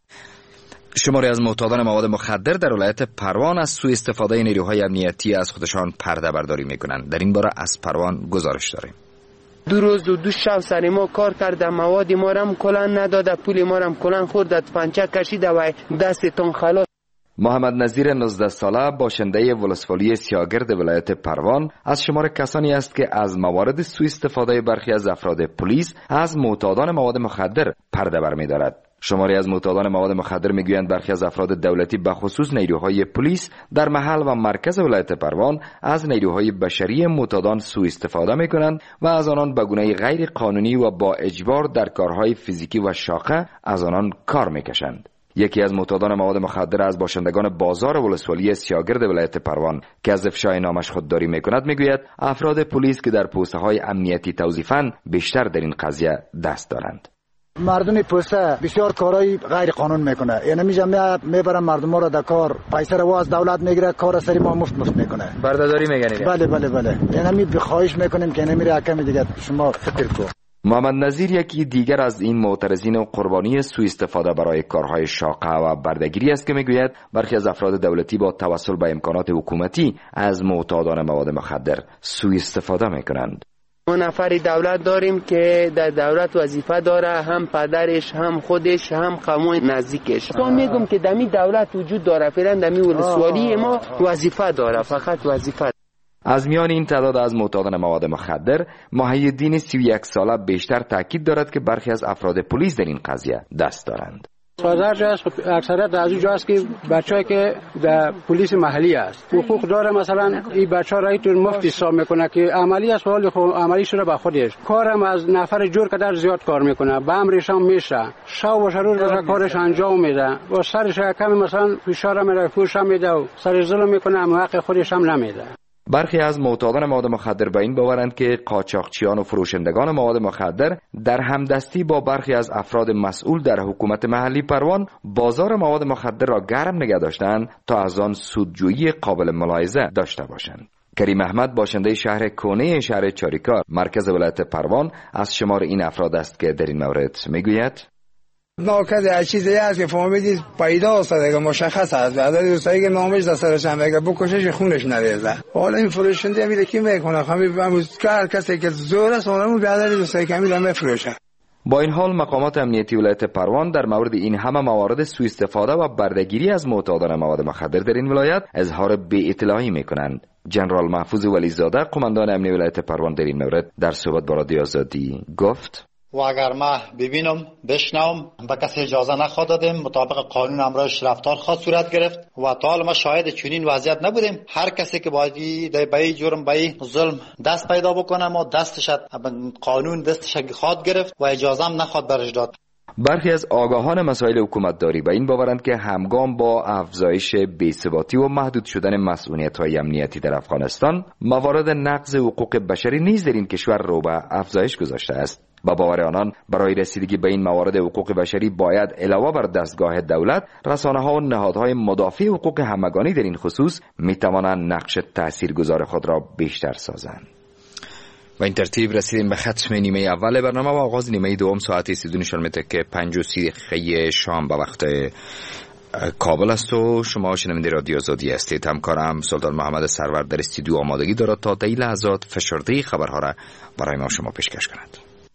[SPEAKER 2] شماری از معتادان مواد مخدر در ولایت پروان از سوء استفاده نیروهای امنیتی از خودشان پرده برداری میکنند. در این باره از پروان گزارش داریم.
[SPEAKER 18] دو روز و دو شب سر ما کار کرده، مواد ما رم کلان نداده، پول ما رم کلان خورده، پنچه کشیده و دستتون خلاص.
[SPEAKER 2] محمد نظیر نوزده ساله باشنده ولسوالی سیاگرد ولایت پروان از شمار کسانی است که از موارد سوء استفاده برخی از افراد پلیس از معتادان مواد مخدر پرده برمی‌دارد. شماری از معتادان مواد مخدر میگویند برخی از افراد دولتی به خصوص نیروهای پلیس در محل و مرکز ولایت پروان از نیروهای بشری معتادان سوء استفاده میکنند و از آنان به گونه غیر قانونی و با اجبار در کارهای فیزیکی و شاقه از آنان کار میکشند. یکی از معتادان مواد مخدر از باشندگان بازار ولسوالی سیاگرد ولایت پروان که از افشای نامش خودداری میکند میگوید افراد پلیس که در پوسته های امنیتی توظیفند بیشتر در این قضیه دست دارند.
[SPEAKER 8] مردم پوسته بسیار کارهای غیر قانون میکنه، یعنی میجمع میبرن مردم ها را در کار، پیسه رو از دولت میگیره، کار سری ما مفت مفت میکنه،
[SPEAKER 2] بردهداری میگن.
[SPEAKER 8] بله بله بله، یعنی می خواهش میکنیم که نمیره کمی دیگه شما فکر کن.
[SPEAKER 2] محمد نظیر یکی دیگر از این معترضین و قربانی سوء استفاده برای کارهای شاقه و بردهگیری است که میگوید برخی از افراد دولتی با توسل به امکانات حکومتی از معتادان مواد مخدر سوء استفاده میکنند.
[SPEAKER 18] ما نفری دولت داریم که در دولت وظیفه داره، هم پدرش هم خودش هم قوم نزدیکش. تو میگم که دمی دولت وجود داره، فعلا دمی ولسوالی ما وظیفه داره، فقط وظیفه.
[SPEAKER 2] از میان این تعداد از معتادان مواد مخدر محی‌الدین سی و یک ساله بیشتر تاکید دارد که برخی از افراد پلیس در این قضیه دست دارند.
[SPEAKER 19] سازر جاست اکثریت از این جاست که بچه‌ای که در پلیس محلی است حقوق داره، مثلا این بچه‌ها را تو مفت حساب میکنه که عملی است، ولی خب عملی شده به خودش، کارم از نفر جور قدر زیاد کار میکنه، به امرش هم میشه، شب و روز را کارش انجام میده و سرش کم مثلا فشار میره، فوش میده و سر ظلم میکنه، حق خودش هم نمیده.
[SPEAKER 2] برخی از معتادان مواد مخدر به این باورند که قاچاقچیان و فروشندگان مواد مخدر در همدستی با برخی از افراد مسئول در حکومت محلی پروان بازار مواد مخدر را گرم نگه داشتند تا از آن سودجویی قابل ملاحظه داشته باشند. کریم احمد باشنده شهر کونه شهر چاریکار مرکز ولایت پروان از شمار این افراد است که در این مورد میگوید:
[SPEAKER 20] ناکد هر چیزی هست که فهمیدید پیدا است دیگه، مشخص است، عدد دوستایی که نامش در سرش هم دیگه بکشش خونش نریزه. حالا این فروشنده میره کی میکنه؟ همین هر کسی که زور است اونم به عدد دوستایی که میره میفروشه.
[SPEAKER 2] با این حال مقامات امنیتی ولایت پروان در مورد این همه موارد سوء استفاده و بردهگیری از معتادان مواد مخدر در این ولایت اظهار بی اطلاعی میکنند. جنرال محفوظ ولیزاده قماندان امنیتی ولایت پروان در این مورد در صحبت با رادیو آزادی گفت:
[SPEAKER 21] و اگر ما ببینم بشنوم به کسی اجازه نخواد دادیم، مطابق قانون امرایش رفتار خواهد صورت گرفت و تا حال ما شاهد چنین وضعیت نبودیم. هر کسی که باید به این جرم به این ظلم دست پیدا بکنه ما دستش قانون دستش خواهد گرفت و اجازه هم نخواد برش داد.
[SPEAKER 2] برخی از آگاهان مسائل حکومتداری به این باورند که همگام با افزایش بی‌ثباتی و محدود شدن مسئولیت‌های امنیتی در افغانستان، موارد نقض حقوق بشری نیز در این کشور رو به افزایش گذاشته است. با باور آنان برای رسیدگی به این موارد حقوق بشری باید علاوه بر دستگاه دولت، رسانه‌ها و نهادهای مدافع حقوق همگانی در این خصوص می‌توانند نقش تاثیرگذار خود را بیشتر سازند. و این ترتیب رسیدیم به ختم نیمه اول برنامه و آغاز نیمه دوم ساعت سی و دو نشان میده که پنج و سی دقیقه شام به وقت کابل است و شما شنونده رادیو آزادی هستید. همکارم سلطان محمد سرور در استودیو آمادگی دارد تا طی لحظات فشرده خبرها را برای ما شما پیشکش کند.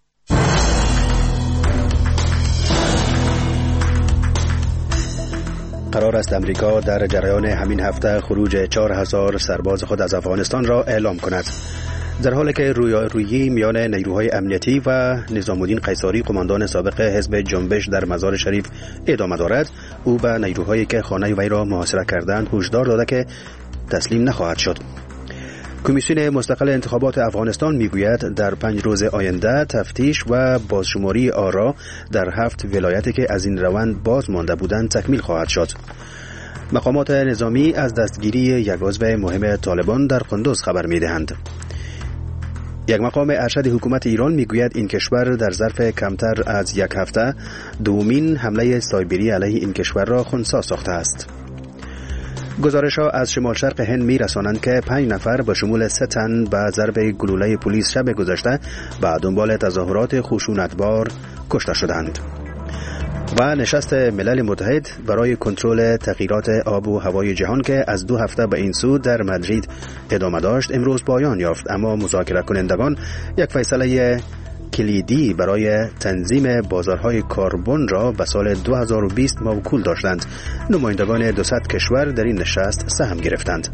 [SPEAKER 3] قرار است امریکا در جریان همین هفته خروج چهار هزار سرباز خود از افغانستان را اعلام کند. در حالی که رویارویی میان نیروهای امنیتی و نظام الدین قیصری قماندان سابق حزب جنبش در مزار شریف ادامه دارد، او به نیروهایی که خانه وی را محاصره کردند هشدار داده که تسلیم نخواهد شد. کمیسیون مستقل انتخابات افغانستان میگوید در پنج روز آینده تفتیش و بازشماری آرا در هفت ولایتی که از این روند باز مانده بودند تکمیل خواهد شد. مقامات نظامی از دستگیری یک عضو مهم طالبان در قندوز خبر میدهند. یک مقام ارشد حکومت ایران میگوید این کشور در ظرف کمتر از یک هفته دومین حمله سایبری علیه این کشور را خنثی ساخته است. گزارش‌ها از شمال شرق هند می‌رسانند که پنج نفر به شمول سه تن به ضرب گلوله پلیس شب گذشته به دنبال تظاهرات خشونتبار کشته شدند. و نشست ملل متحد برای کنترل تغییرات آب و هوای جهان که از دو هفته به این سو در مادرید ادامه داشت امروز پایان یافت، اما مذاکره کنندگان یک فیصله کلیدی برای تنظیم بازارهای کربن را به سال دو هزار و بیست موکول داشتند. نمایندگان دوصد کشور در این نشست سهم گرفتند.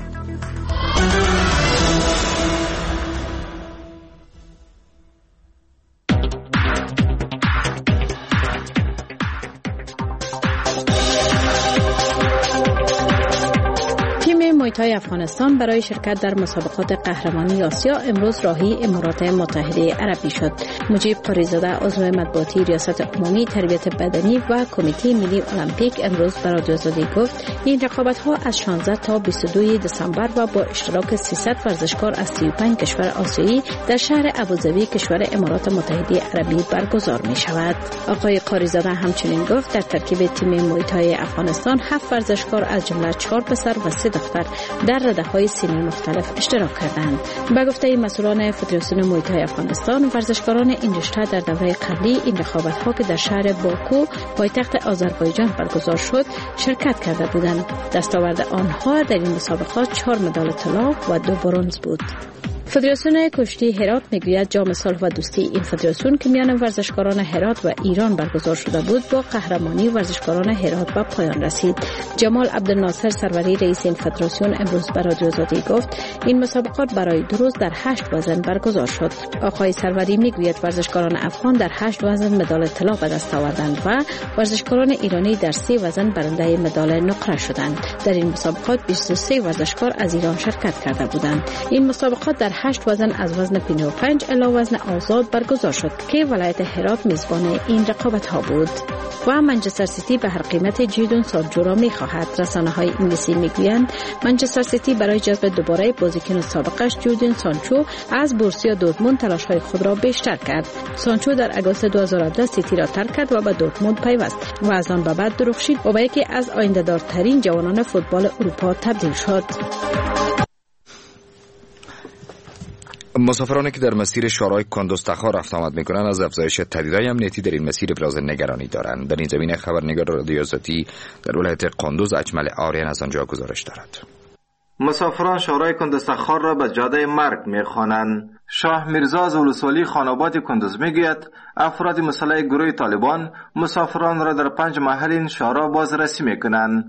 [SPEAKER 1] موی تای افغانستان برای شرکت در مسابقات قهرمانی آسیا امروز راهی امارات متحده عربی شد. مجیب قریزاده عضو مطبوعاتی ریاست عمومی تربیت بدنی و کمیته ملی المپیک امروز به رادیو آزادی گفت این رقابت‌ها از شانزده تا بیست و دو دسامبر و با اشتراک سیصد ورزشکار از سی و پنج کشور آسیایی در شهر ابوظبی کشور امارات متحده عربی برگزار می شود. آقای قریزاده همچنین گفت در ترکیب تیم موی تای افغانستان هفت ورزشکار از جمله چهار پسر و سه دختر در رده‌های سنی مختلف اشتراک کردند. به گفته مسئولان فدراسیون موی تای افغانستان، ورزشکاران این رشته در دوره قبلی این رقابت‌ها که در شهر باکو پایتخت آذربایجان برگزار شد شرکت کرده بودند. دستاورد آنها در این مسابقات چهار مدال طلا و دو برنز بود. فدراسیون کشتی هرات میگوید جام صلح و دوستی این فدراسیون که میان ورزشکاران هرات و ایران برگزار شده بود با قهرمانی ورزشکاران هرات به پایان رسید. جمال عبدالناصر سروری رئیس این فدراسیون امروز به رادیو آزادی گفت این مسابقات برای دو روز در هشت وزن برگزار شد. آقای سروری میگوید ورزشکاران افغان در هشت وزن مدال طلا به دست آوردند و ورزشکاران ایرانی در سه وزن برنده مدال نقره شدند. در این مسابقات بیست و سه ورزشکار از ایران شرکت کرده بودند. این مسابقات در هشت وزن از وزن پنجاه و پنج الی وزن آزاد برگزار شد که ولایت هرات میزبان این رقابت ها بود. و منچستر سیتی به هر قیمت جیدون سانچو را میخواهد. رسانه های انگلیسی میگویند منچستر سیتی برای جذب دوباره بازیکن سابقش جیدون سانچو از بورسیا دورتموند تلاش های خود را بیشتر کرد. سانچو در آگوست دو هزار و هفده سیتی را ترک کرد و به دورتموند پیوست و از آن به بعد درخشید و به یکی از آینده‌دارترین جوانان فوتبال اروپا تبدیل شد.
[SPEAKER 2] مسافرانی که در مسیر شورای کندوز تخار رفت آمد میکنند از افزایش تهدیدهای امنیتی در این مسیر ابراز نگرانی دارند. در این زمینه خبرنگار رادیو آزادی در ولایت قندوز اجمل آریان از آنجا گزارش دارد.
[SPEAKER 22] مسافران شورای کندوز تخار را به جاده مرگ میخوانند. شاه میرزا از ولسوالی خاناباد کندوز میگوید افراد مسلح گروه طالبان مسافران را در پنج محل این شورا بازرسی میکنند.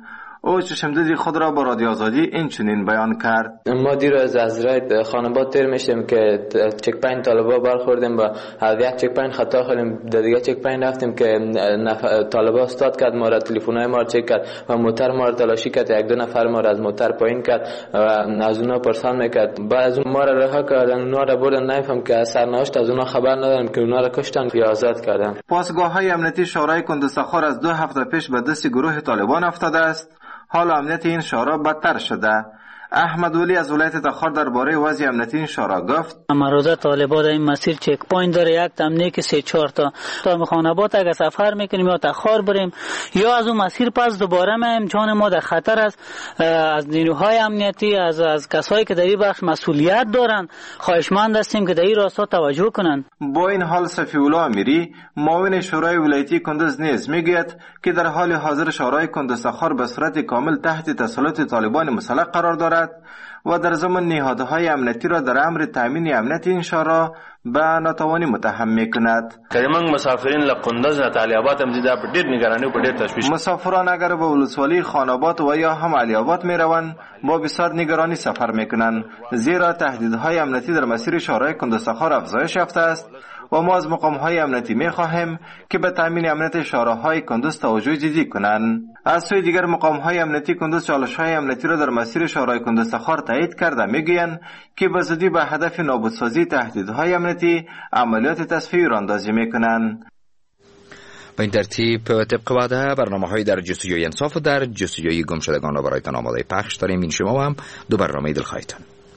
[SPEAKER 22] او چشمدید خود را با رادیو آزادی این چنین بیان کرد.
[SPEAKER 4] ما دیروز از راه خانباد تیر میشیم که چک پاین طالبا برخوردیم و از یک چک پاین خطا خوریم، در دیگه چک پاین رفتیم که طالبا استاد کرد، ما را تلفن‌های ما چک کرد و موتر ما را تلاشی کرد، یک دو نفر ما را از موتر پایین کرد و از اونها پرسان میکرد. بعد از اون ما را رها کردن، اونها را بردن، نمیفهم که سرنوشت از اونها خبر ندارم که اونها را کشتن یا آزاد کردن.
[SPEAKER 22] پاسگاه‌های امنیتی شورای کندوسخار از دو هفته پیش به دست گروه طالبان افتاده است. حال امنیت این شورا بدتر شده. احمد ولی از ولایت تخار درباره وضع امنیتی این شورا گفت:
[SPEAKER 6] امروزه طالبان در این مسیر چک پوینت داره، یک تمنی که سه چهار تا تا مخانبات اگر سفر میکنیم یا تخار بریم یا از اون مسیر پس دوباره میایم، جان ما در خطر است. از نیروهای امنیتی، از از کسایی که در این بخش مسئولیت دارن خواهشمند هستیم که در این راستا توجه کنن.
[SPEAKER 22] با این حال صفی الله امیری معاون شورای ولایتی کندوز نیز میگوید که در حال حاضر شورای کندوسخار به صورت کامل تحت تسلط طالبان مسلح قرار دارد و در زمان نهادهای امنیتی را در امر تامین امنیت این شورا به ناتوانی متهم میکند.
[SPEAKER 23] کریمان مسافرین لقندز نه علیاباد هم دیده په ډیر نگرانی او په ډیر تشویش.
[SPEAKER 22] مسافران اگر به ولسوالی خاناباد و یا هم علیاباد میروند با بسیار نگرانی سفر میکنند، زیرا تهدیدهای امنیتی در مسیر شورای کندوسخار افزایش یافته است و ما از مقام‌های امنیتی می‌خواهیم که به تامین امنیت شهرهای کندوز توجه جدی کنند. از سوی دیگر مقام‌های امنیتی کندوز چالش‌های امنیتی را در مسیر شهرهای کندوسخار تایید کرده می‌گویند که به زودی به هدف نابودسازی تهدیدهای امنیتی عملیات تصفیه راندازی می‌کنند.
[SPEAKER 2] به این ترتیب طبق وعده برنامه‌های در جستجوی انصاف و در جستجوی گمشدگان را برایتان آماده پخش داریم. این شما هم دو برنامه دلخواهتان.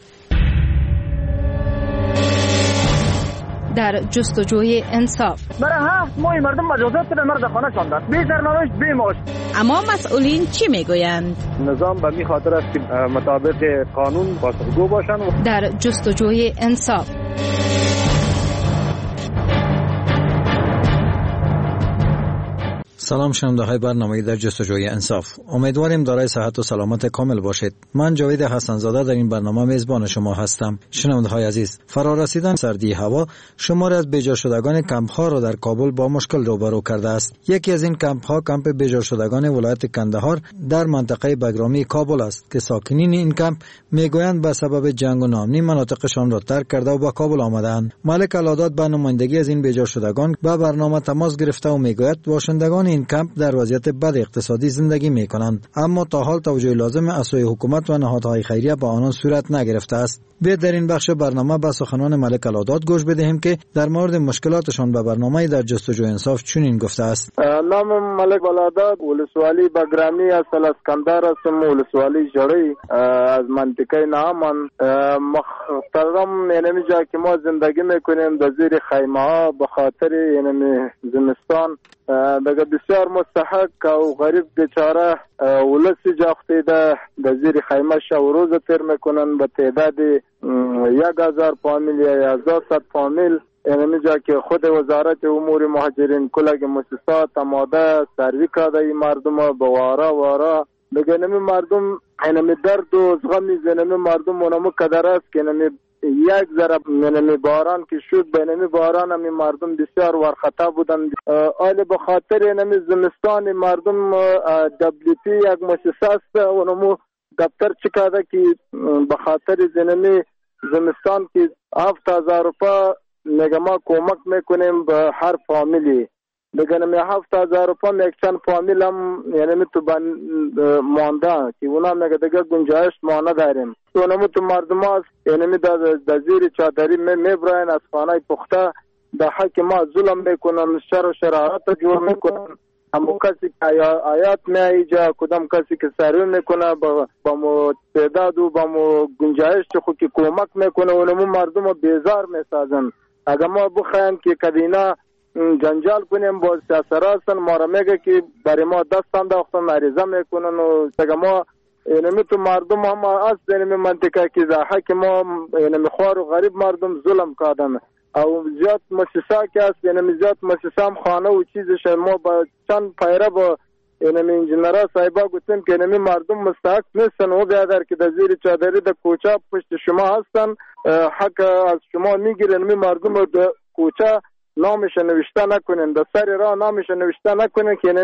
[SPEAKER 1] در جستجوی انصاف.
[SPEAKER 10] برای هفت ماه مردم مجازات به مرد خانه شاندن، بی سرنوشت بی معاش.
[SPEAKER 1] اما مسئولین چی میگویند؟
[SPEAKER 10] نظام به می خاطر است که مطابق قانون پاسخگو باشند.
[SPEAKER 1] در جستجوی انصاف.
[SPEAKER 15] سلام شنونده های برنامه در جستجوی انصاف، امیدواریم دارای صحت و سلامت کامل باشید. من جاوید حسن زاده در این برنامه میزبان شما هستم. شنونده های عزیز، فرارسیدن سردی هوا شماری از بیجا شدگان کمپ ها را در کابل با مشکل روبرو کرده است. یکی از این کمپ ها کمپ بیجا شدگان ولایت کندهار در منطقه بگرامی کابل است که ساکنین این کمپ میگویند به سبب جنگ و ناامنی مناطقشان را ترک کرده و به کابل آمدند. مالک العادات به نمایندگی از این بیجا شدگان به برنامه تماس گرفته و میگوید باشندگان این کمپ در وضعیت بد اقتصادی زندگی می کنند، اما تا حال توجه لازم از سوی حکومت و نهادهای خیریه به آنان صورت نگرفته است. بیایید در این بخش برنامه به سخنان ملک العادات گوش بدهیم که در مورد مشکلاتشان به برنامه در جستجوی انصاف چنین گفته است.
[SPEAKER 24] نام ملک العادات، ولسوالی بگرامی اصل از کندهار هستم، ولسوالی جړی از منطقه نامان. محترم، اینمی جا که ما زندگی میکنیم در زیر خیمه ها به خاطر اینمی زمستان دیگه بسیار مستحق و غریب بیچاره ولسی جاختیده در زیر خیمه شب و روز تیر میکنن به تعداد یک هزار فامیل یا هزار صد فامیل. اینمی جا که خود وزارت امور مهاجرین کلگ مؤسسات آماده سروی کرده این مردم به وارا وارا دیگه اینمی مردم اینمی درد و زغمی اینمی مردم اونمو کدر است که اینمی یک ذره اینمی باران که شد به اینمی باران همی مردم بسیار ورخطا بودن. آلی به خاطر اینمی زمستان مردم دبلیتی یک مؤسسه است اونمو دفتر چکاده که به خاطر اینمی زمستان که هفت هزار روپا میگه ما کمک میکنیم به هر فامیلی. دیگه نمی هفت هزار روپا یک چند فامیل هم یعنی تو بند مانده که اونا میگه دیگه گنجایش ما نداریم. اونمو تو مردم هست یعنی در زیر چادری می میبراین از خانه پخته به حق ما ظلم میکنن، شر و شرارت جور میکنن. همو کسی که آیات می ایجا کدام کسی که سروی میکنه با مو تعداد و با مو گنجایش چه خود که کمک میکنه اونمو مردم بیزار میسازن. اگر ما بخوایم که کدینا جنجال کنیم با سیاسراسن ما را میگه که برای ما دست انداختن عریضه میکنن و اگر ما اینمی تو مردم هم از اینمی منطقه که در حق ما اینمی خوار و غریب مردم ظلم کردن او زیاد مؤسسه که است اینمی زیاد مؤسسه هم خانه و چیزش ما با چند پیره با اینمی انجینرها صاحبا گفتیم که اینمی مردم مستحق نیستن و بیادر که در زیر چادری در کوچه پشت شما هستن حق از شما میگیرن. اینمی مردم در کوچه نامش نوشته نکنین، در سر راه نامش نوشته نکنین که اینمی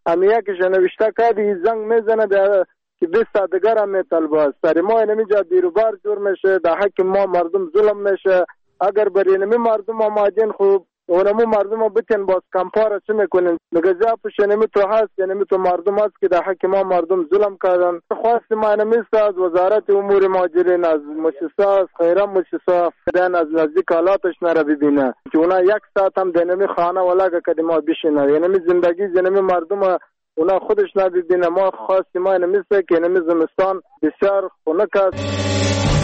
[SPEAKER 24] امی یکش نوشته کردی زنگ میزنه در که بیست دیگر هم میطلبه. سر ما اینجا بیروبار جور میشه، در حق ما مردم ظلم میشه. اگر برای اینمی مردم آمادین خوب اونمو مردم بتین باز کمپاره چه میکنین؟ مگه زیادش اینمی تو هست، اینمی تو مردم هست که در حق ما مردم ظلم کردن. خواست ما اینمیست از وزارت امور مهاجرین، از مؤسسه، از خیرم مؤسسه فدن از نزدیک حالاتش نره ببینه که اونا یک ساعت هم دینمی خانه ولا که ما بشینه. اینمی زندگی اینمی مردم اونا خودش نبینه. ما خواست ما اینمیست که اینمی زمستان بسیار خنک است.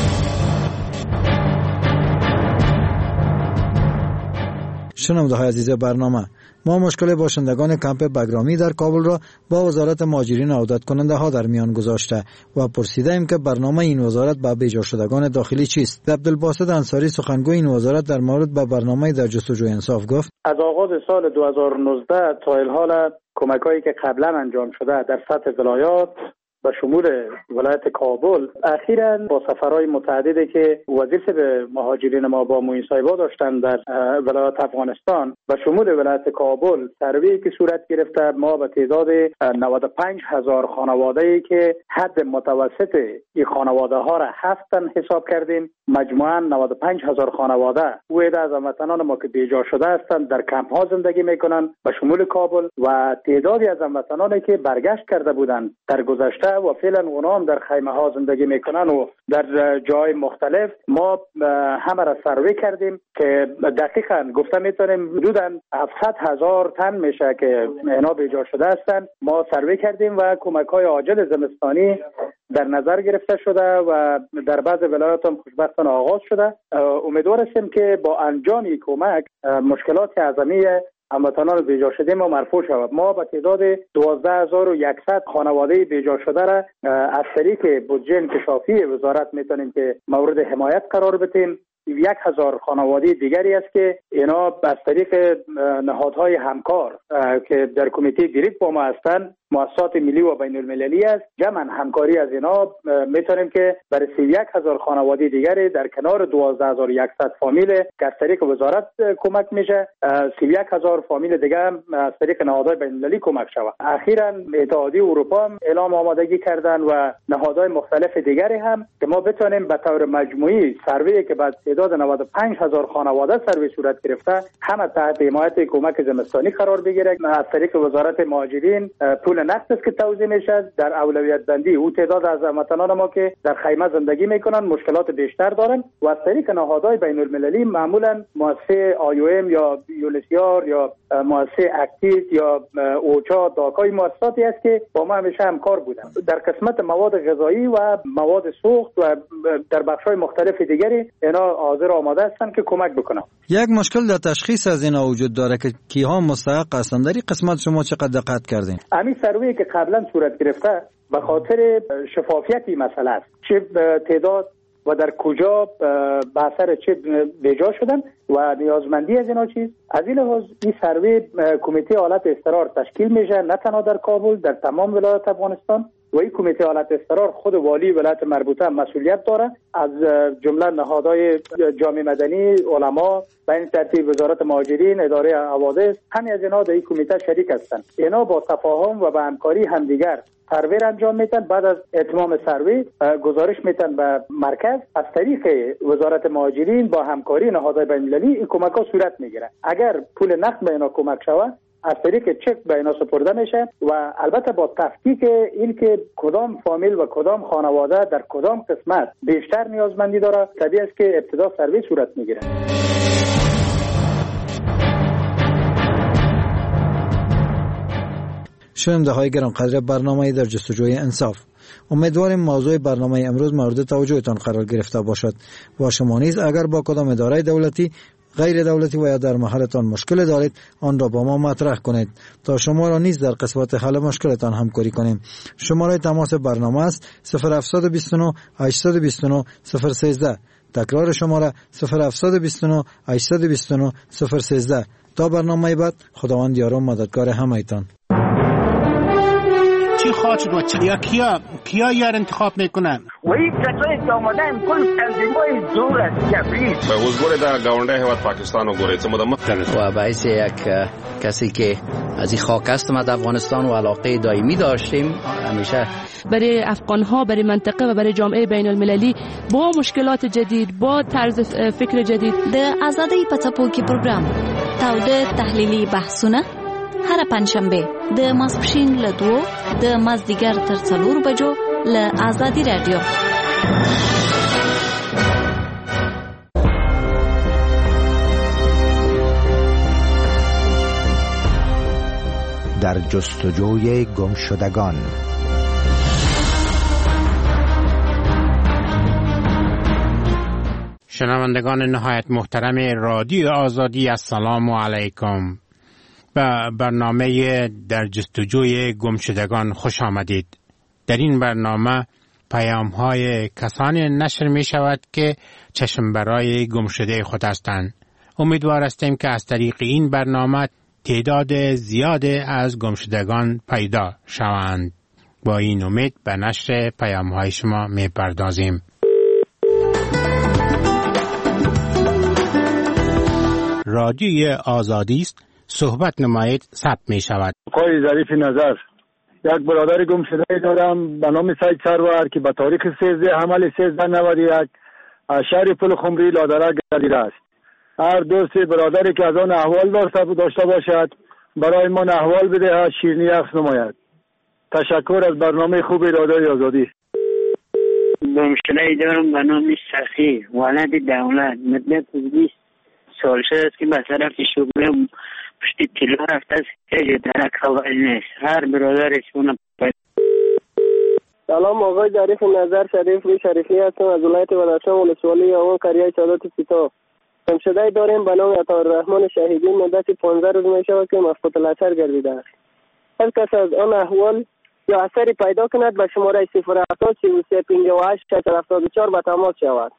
[SPEAKER 15] شنونده های عزیز برنامه، ما مشکل باشندگان کمپ بگرامی در کابل را با وزارت مهاجرین و عودت کننده ها در میان گذاشته و پرسیده ایم که برنامه این وزارت با بیجا شدگان داخلی چیست. عبدالباسط انصاری سخنگوی این وزارت در مورد به برنامه در جستجوی انصاف گفت:
[SPEAKER 7] از آغاز سال دو هزار و نوزده تا الحال کمک‌هایی که قبلا انجام شده در سطح ولایات و شمول ولایت کابل، اخیراً با سفرهای متعددی که وزیر به مهاجرین ما با معین صاحبا داشتن در ولایت افغانستان و شمول ولایت کابل، سروی که صورت گرفته، ما به تعداد نود و پنج هزار خانواده‌ای که حد متوسط این خانواده ها را هفتن حساب کردیم. مجموعاً نود و پنج هزار خانواده و عده از هموطنان ما که بیجا شده هستند در کمپ ها زندگی میکنند به شمول کابل و تعدادی از هموطنانی که برگشت کرده بودند در گذشته و فعلا اونا هم در خیمه ها زندگی میکنن و در جای مختلف. ما همه را سروی کردیم که دقیقاً گفته میتونیم حدوداً هفتصد هزار تن میشه که اینا بیجا شده هستند. ما سروی کردیم و کمک های عاجل زمستانی در نظر گرفته شده و در بعض ولایات هم خوشبختانه آغاز شده. امیدوار هستیم که با انجام این کمک مشکلات اعظمی هموطنان بیجا شده ما مرفوع شود. ما به تعداد دوازده هزار و صد خانواده بیجا شده را از طریق بودجه انکشافی وزارت میتونیم که مورد حمایت قرار بدیم. یک هزار خانواده دیگری است که اینا از طریق نهادهای همکار که در کمیته دیریک با ما هستند، مؤسسات ملی و بین المللی است، جمعاً همکاری از اینا میتونیم که برای سی و یک هزار خانواده دیگری در کنار دوازده هزار و صد فامیل که از طریق وزارت کمک میشه، سی و یک هزار فامیل دیگه هم از طریق نهادهای بین المللی کمک شود. اخیراً اتحادیه اروپا هم اعلام آمادگی کردن و نهادهای مختلف دیگری هم که ما بتونیم به طور مجموعی سروی که بعد تعداد نود و پنج هزار خانواده سروی صورت گرفته همه تحت حمایت کمک زمستانی قرار بگیره. از طریق وزارت مهاجرین پول نقد است که توزیع میشه در اولویت بندی او تعداد از هموطنان ما که در خیمه زندگی میکنن مشکلات بیشتر دارن و از طریق نهادهای بین المللی معمولا مؤسسه آی او ام یا یونسیار یا مؤسسه اکتیت یا اوچا داکای مؤسساتی است که با ما همیشه همکار بودن در قسمت مواد غذایی و مواد سوخت و در بخش‌های مختلف دیگری. اینا حاضر آماده هستن که کمک بکنن.
[SPEAKER 15] یک مشکل در تشخیص از اینا وجود داره که کیها مستحق هستند. در این قسمت شما چقدر دقت کردین؟
[SPEAKER 7] همین سروی که قبلا صورت گرفته به خاطر شفافیت این مسئله است، چه تعداد و در کجا به اثر چه بیجا شدن و نیازمندی از اینا چیز. از این لحاظ این سروی کمیته حالت اضطرار تشکیل میشه، نه تنها در کابل، در تمام ولایات افغانستان. و این کمیته حالت اضطرار خود والی ولایت مربوطه مسئولیت داره، از جمله نهادهای جامعه مدنی، علما، به این ترتیب وزارت مهاجرین، اداره حوادث، همه از اینا در این کمیته شریک هستند. اینا با تفاهم و با همکاری همدیگر سروی انجام میتن. بعد از اتمام سروی گزارش میتن به مرکز. از طریق وزارت مهاجرین با همکاری نهادهای بین‌المللی این کمک ها صورت میگیره. اگر پول نقد به اینا کمک شود از طریق چک به اینا سپرده میشه و البته با تفکیک این که کدام فامیل و کدام خانواده در کدام قسمت بیشتر نیازمندی داره، طبیعی است که ابتدا سروی صورت میگیره.
[SPEAKER 15] شنونده های گرانقدر برنامه در جستجوی انصاف، امیدواریم موضوع برنامه امروز مورد توجهتان قرار گرفته باشد و شما نیز اگر با کدام اداره دولتی، غیر دولتی و یا در محلتان مشکل دارید آن را با ما مطرح کنید تا شما را نیز در قسمت حل مشکلتان همکاری کنیم. شماره تماس برنامه است صفر هفتصد و بیست و نه هشتصد و بیست و نه صفر سیزده. تکرار شماره صفر هفتصد و بیست و نه هشتصد و بیست و نه صفر سیزده. تا برنامه بعد، خداوند یار و مددگار همه‌تان.
[SPEAKER 17] چی خواهد شد و چی یا کیا کیا یار انتخاب میکنن
[SPEAKER 9] و این کسایی که آمدن کل تنظیمای دور است کفریست
[SPEAKER 11] به حضور در گاونده هیواد پاکستان و گوریت
[SPEAKER 12] و باعث یک کسی که از این خاک است ما در افغانستان و علاقه دائمی داشتیم همیشه
[SPEAKER 13] برای افغان ها، برای منطقه و برای جامعه بین المللی با مشکلات جدید، با طرز فکر جدید.
[SPEAKER 25] د آزادۍ په څپو کې پروګرام تاوده تحلیلي بحثونه هر پنځشنبه د ماسپښین له دوو د مازدیګر تر څلورو بجو له آزادي رادیو.
[SPEAKER 26] در جستجوی گمشدگان.
[SPEAKER 27] شنوندگان نهایت محترم رادیو آزادی، السلام علیکم. به برنامه در جستجوی گمشدگان خوش آمدید. در این برنامه پیام های کسانی نشر می شود که چشم برای گمشده خود هستند. امیدوار هستیم که از طریق این برنامه تعداد زیاد از گمشدگان پیدا شوند. با این امید به نشر پیام های شما می پردازیم. رادیوی آزادی است، صحبت نمایید ثبت می شود.
[SPEAKER 28] آقای ظریف نظر، یک برادر گم شده دارم به نام سید سرور که به تاریخ سیزده حمل سیزده نود و یک از شهر پل خمری لادرک گردیده است. هر دوست برادری که از آن احوال داشته باشد برای من احوال بده، شیرینی عکس نماید. تشکر از برنامه خوب رادیوی آزادی.
[SPEAKER 29] گم شده دارم به نام سخی ولد دولت، مدت بیست سال شده است که به طرف شغل پشتی تیلا رفته است، هیچ درک خبر نیست. هر برادرش اونم پید.
[SPEAKER 30] سلام آقای ظریف نظر، شریف روی شریفی هستم از ولایت بدخشان ولسوالی اون قریه سادات سیتا. گمشده داریم به نام عطاالرحمن شهیدی، مدت پانزده روز می شود که مفقود الاثر گردیده است. هر کس از آن احوال یا اثری پیدا کند به شماره صفر هفتاد سی و سه پنجاه و هشت شصت هفتاد و چهار به تماس شود.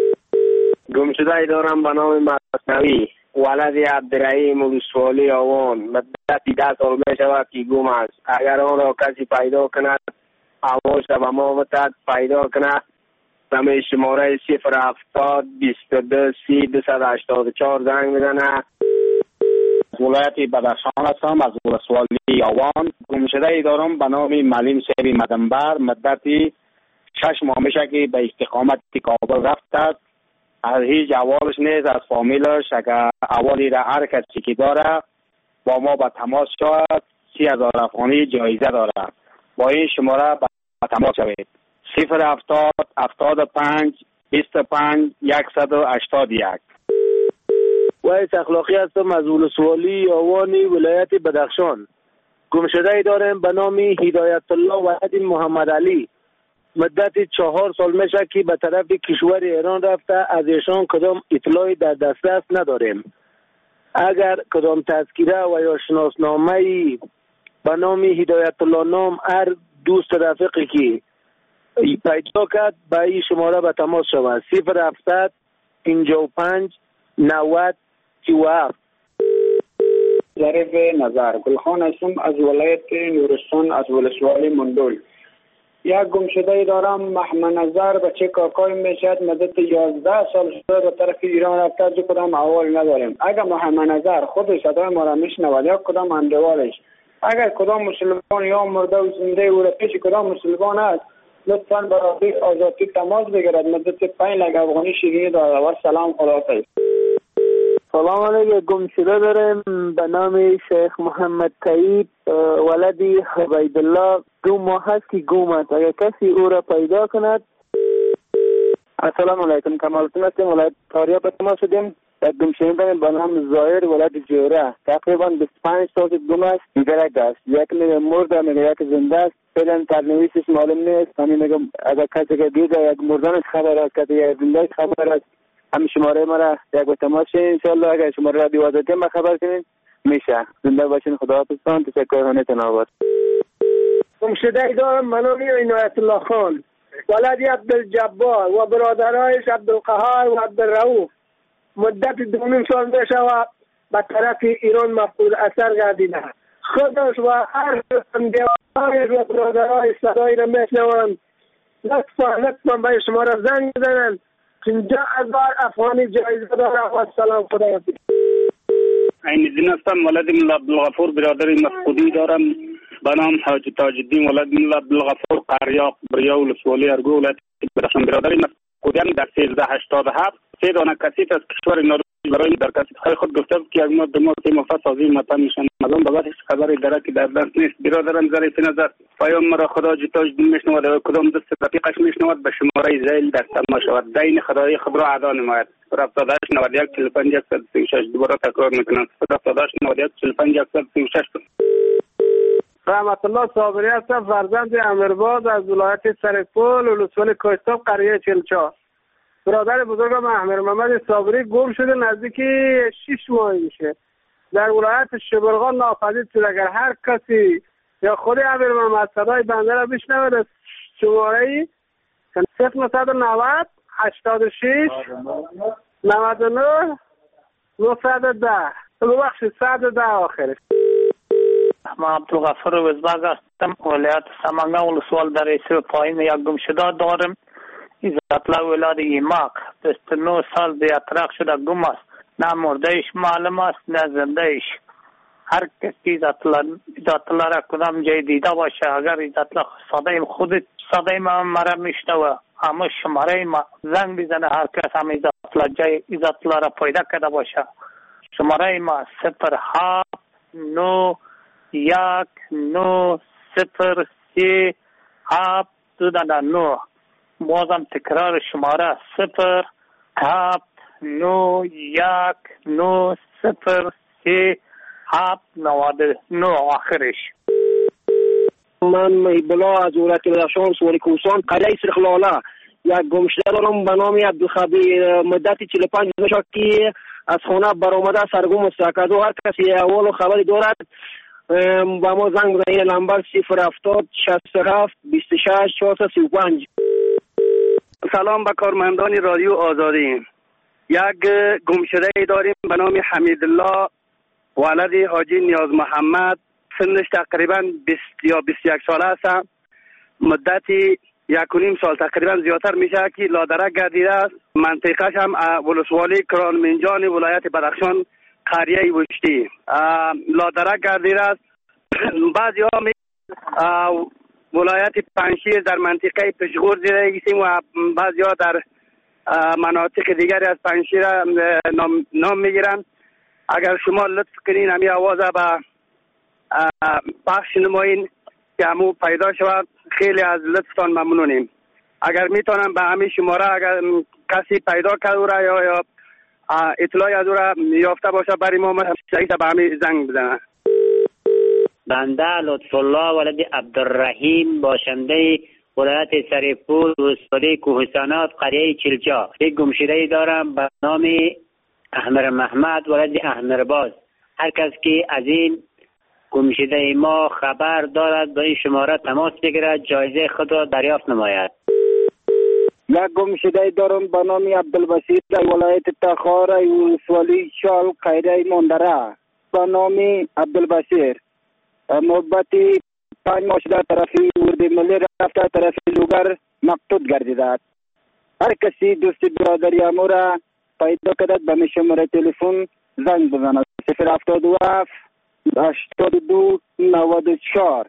[SPEAKER 31] گمشده دارم به نام مصنوی ولد عبدالرحیم ولسوالی آوان، مدت ده سال می شود که گم است. اگر آن را کسی پیدا کند آواز به ما بتد پیدا کند به شماره صفر هفتاد بیست و دو سی دویست و هشتاد و چهار زنگ میزنه.
[SPEAKER 32] ولایت بدخشان هستم از ولسوالی آوان. گمشده دارم به نام معلم سیبی مدنبر، مدتی شش ماه میشه که به استقامت کابل رفت است. از هیچ احوالش نیست، از فامیلش اگر احوالی را هر کسی که داره با ما به تماس شود. سی هزار افغانی جایزه داره. با این شماره به تماس شوید. صفر هفتاد هفتاد و پنج بیست و پنج یکصد و هشتاد و یک.
[SPEAKER 31] وایس اخلاقی هستم از ولسوالی آوانی ولایت بدخشان. گمشده دارم به نام هدایت الله ولد محمد علی، مدت چهار سال میشه که به طرف کشور ایران رفته. از ایشان کدام اطلاعی در دسترس نداریم. اگر کدام تذکره و یا شناسنامه به نام هدایت الله نام هر دوست رفیقی که پیدا کرد به این شماره به تماس شود. صفر هفتاد پنجاه و پنج نود سی و هفت.
[SPEAKER 33] ظریف نظر، گلخان هستم از ولایت نورستان از ولسوالی مندول. یک گمشده دارم محمد نظر، بچه کاکای میشد، مدت یازده سال شده به طرف ایران رفته، از کدام احوال نداریم. اگر محمد نظر خودش صدای ما را میشنود یا کدام اندوالش، اگر کدام مسلمان یا مرده و زنده او را پیش کدام مسلمان است لطفاً برای آزادی تماس بگیرد. مدت پنج لک افغانی شیرینی داده و سلام خداحافظ.
[SPEAKER 30] سلام علیکم. گمشده دارم به نام شیخ محمد طیب ولدی عبیدالله، دو ماه هست که گم است. اگر کسی او را پیدا کند. السلام علیکم، کمالتون هستیم ولایت تاریاب به تماس شدیم. یک گمشده دارم به نام ظاهر ولد جوره، تقریبا بیست و پنج سال گم است، بیدرک است. یک میگه مرده میگه یک زنده است، فعلا ترنویسش معلوم نیست. همین میگم اگر کسی که دیده یک مردانش خبر است، کسی یک زنده خبر است، همین شماره ما را یک به تماس شید انشالله. اگر شماره را بیوازده ما خبر کنید میشه. زنده باشین، خداحافظتان، تشکر هنیت نوبت.
[SPEAKER 31] گمشده دارم به نام عنایت الله خان ولد عبدالجبار و برادرایش عبدالقهار و عبدالرؤوف، مدت دو نیم سال میشه و به طرف ایران مفقود اثر گردیده. خودش و هر دیوانای و برادرای صدایی را میشنوند لطفا لطفا به شما را زنگ بزنن پنجاه هزار افغانی جایزه داره و سلام خدا حافظ.
[SPEAKER 32] عین الدین هستم، ولد ملا عبدالغفور، برادر مفقودی دارم به نام حاج تاج الدین ولد ملا عبدالغفور، قریاق بریا ولسوالی ارگو ولایت بدخشان. برادر مفقودیان در سیزده هشتاد و هفت سه دانه کسیت از کشور نروژ برای در کسیت های خود گفته که از ما به ما سه مفت سازی مطمئن میشن. مردم بابت خبر درکی در دست نیست. برادرم ظریف نظر پیام مرا خدا تاج الدین میشنود و کدام دست رفیقش میشنود به شماره زیل در سلما شود. دین خدای خود را ادا نماید. صفر هفتاد و هشت نود و یک چهل و پنج صد و سی و شش. دوباره تکرار میکنم صفر هفتاد و هشت نود و یک چهل و پنج صد و سی و شش.
[SPEAKER 31] رحمت الله صابری هستم، فرزند امیرباز از ولایت سرپل ولسوالی کوهستان قریه چلچا. برادر بزرگم احمد محمد صابری گم شده نزدیک شش ماه میشه. در ولایت شبرغان ناپدید شده. اگر هر کسی یا خود احمد محمد صدای بنده را بشنود از شماره صفر نهصد و نود هشتاد و شش نود و نه نهصد و ده ببخشید صد و ده آخرش.
[SPEAKER 3] ما عبدالغفور وزباز هستم، ولایت سمنگان ولسوال در ایسر پایین. یک گمشده دارم، ایزاتلا ولاد ایماق، بیست و نه سال به اطراق شده گم است. نه مردهش معلوم است نه زندهش. هر کسی ایزاتلا را کدام جای دیده باشه، اگر ایزاتلا صدای خود صدای ما مرا میشنوه اما شماره ما زنگ بزنه، هر کس هم ایزاتلا جای ایزاتلا را پیدا کرده باشه. شماره ما صفر هفت نو یک نو صفر سی هفت دو دانه نو. بازم تکرار شماره صفر هفت نو یک نو صفر سی هفت نود نو آخرش.
[SPEAKER 4] من محیب‌الله از ولایت بدخشان ولسوالی کوهستان قریه سرخلاله یک گمشده دارم به نام عبدالخبیر. مدت چهل و پنج روز که از خانه برآمده سرگم است. و هر کسی اول خبری دارد با ما زنگ بزنید. نمبر صفر هفتاد شصت و هفت بیست و شش چهارصد و سی و پنج.
[SPEAKER 5] سلام به کارمندان رادیو آزادی. یک گمشده داریم به نام حمیدالله ولد حاجی نیاز محمد، سنش تقریبا بیست یا بیست و یک ساله است. مدتی یک و نیم سال تقریبا زیادتر میشه که لادرک گردیده است. منطقهش هم ولسوالی کرانمنجان ولایت بدخشان قریه وشتی لادرک گردیده است. بعضی ها می ولایت پنشیر در منطقه پشغور زیده گیسیم و بعضی ها در مناطق دیگری از پنشیر نام, نام میگیرن. اگر شما لطف کنین همی آوازه به پخش نمایین که همو پیدا شود، خیلی از لطفتان ممنونیم. اگر میتونم به همین شماره اگر کسی پیدا کرده را یا یا اطلاعی از او را یافته باشه برای ما شهید به همین زنگ بزنه.
[SPEAKER 29] بنده لطف الله ولد عبدالرحیم باشنده ولایت سرپول ولسوالی کوهستانات قریه چلچا. یک گمشده دارم به نام احمد محمد ولد احمرباز. هر کس که از این گمشده ما خبر دارد به این شماره تماس بگیرد، جایزه خود را دریافت نماید.
[SPEAKER 4] یک گمشده دارم به نام عبدالبصیر در ولایت تخار ولسوالی شال قریه مندره. به نام عبدالبصیر مدتی پنج ماه شده طرفی ورد ملی رفته طرفی لوگر مقتود گردیده. هر کسی دوست برادری امو را پیدا کدد به شماره تلفن زنگ بزند. صفر هفتاد و هفت هشتاد و دو نود و چهار.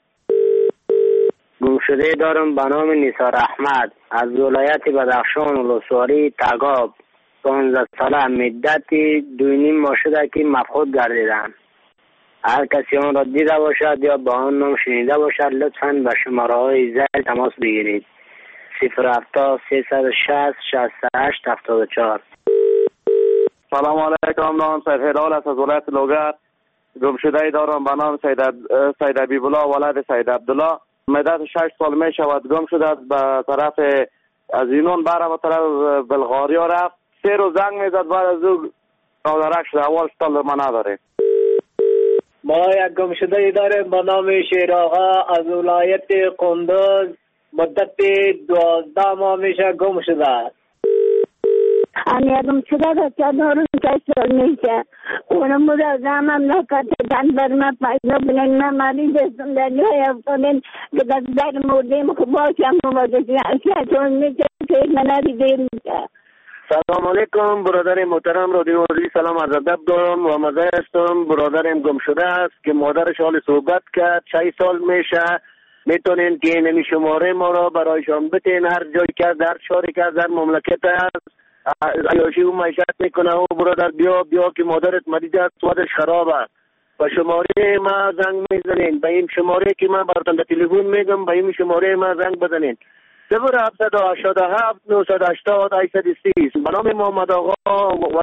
[SPEAKER 29] گمشده دارم به نام نیسار احمد از ولایت بدخشان ولسوالی تگاب. پانزده ساله مدتی دو نیم ماه شده که مفقود گردیدم. هر کسی آن را دیده باشد یا با آن نام شنیده باشد لطفاً به شماره های زیل تماس بگیرید. صفر هفتاد سیصد و شصت شصت و هشت هفتاد و چهار.
[SPEAKER 6] سلام علیکم. نام سید هلال است از ولایت لوگر. گمشده دارم به نام سید سید حبیب الله ولد سید عبدالله. مدت شش سال می شود گم شده به طرف از اینون بره به طرف بلغاریا رفت. سه روز زنگ میزد بعد از او نادرک شده. اول سال ما نداره.
[SPEAKER 31] ما یک گمشده داریم به نام شیر آقا از ولایت قندوز. مدت دوازده ماه میشه گم شده.
[SPEAKER 1] امیرم شده را چندارم کشتر میشه اونم بوده زمان نکت تندر ما پیدا بلن ما مریض استم در جای افتادن که در در موردیم که باشم مواجه شیطان میشه که من ندیده میشه.
[SPEAKER 31] سلام علیکم برادر محترم رادیو آزادی، سلام عرض ادب دارم و مزه هستم. برادرم گم شده است که مادرش حال صحبت کرد، شش سال میشه. میتونین که این شماره ما را برایشان بتین، هر جایی که در شهری که در مملکت است عیاشی و معیشت میکنه و برادر بیا بیا که مادرت مریض است، وضعش خراب است. و شماره ما زنگ میزنین، به این شماره که من براتون تلفن میگم به این شماره ما زنگ بزنین. صفر هفتصد و هشتاد و هفت نهصد و هشتاد هشتصد و سی. به نام محمد آقا و...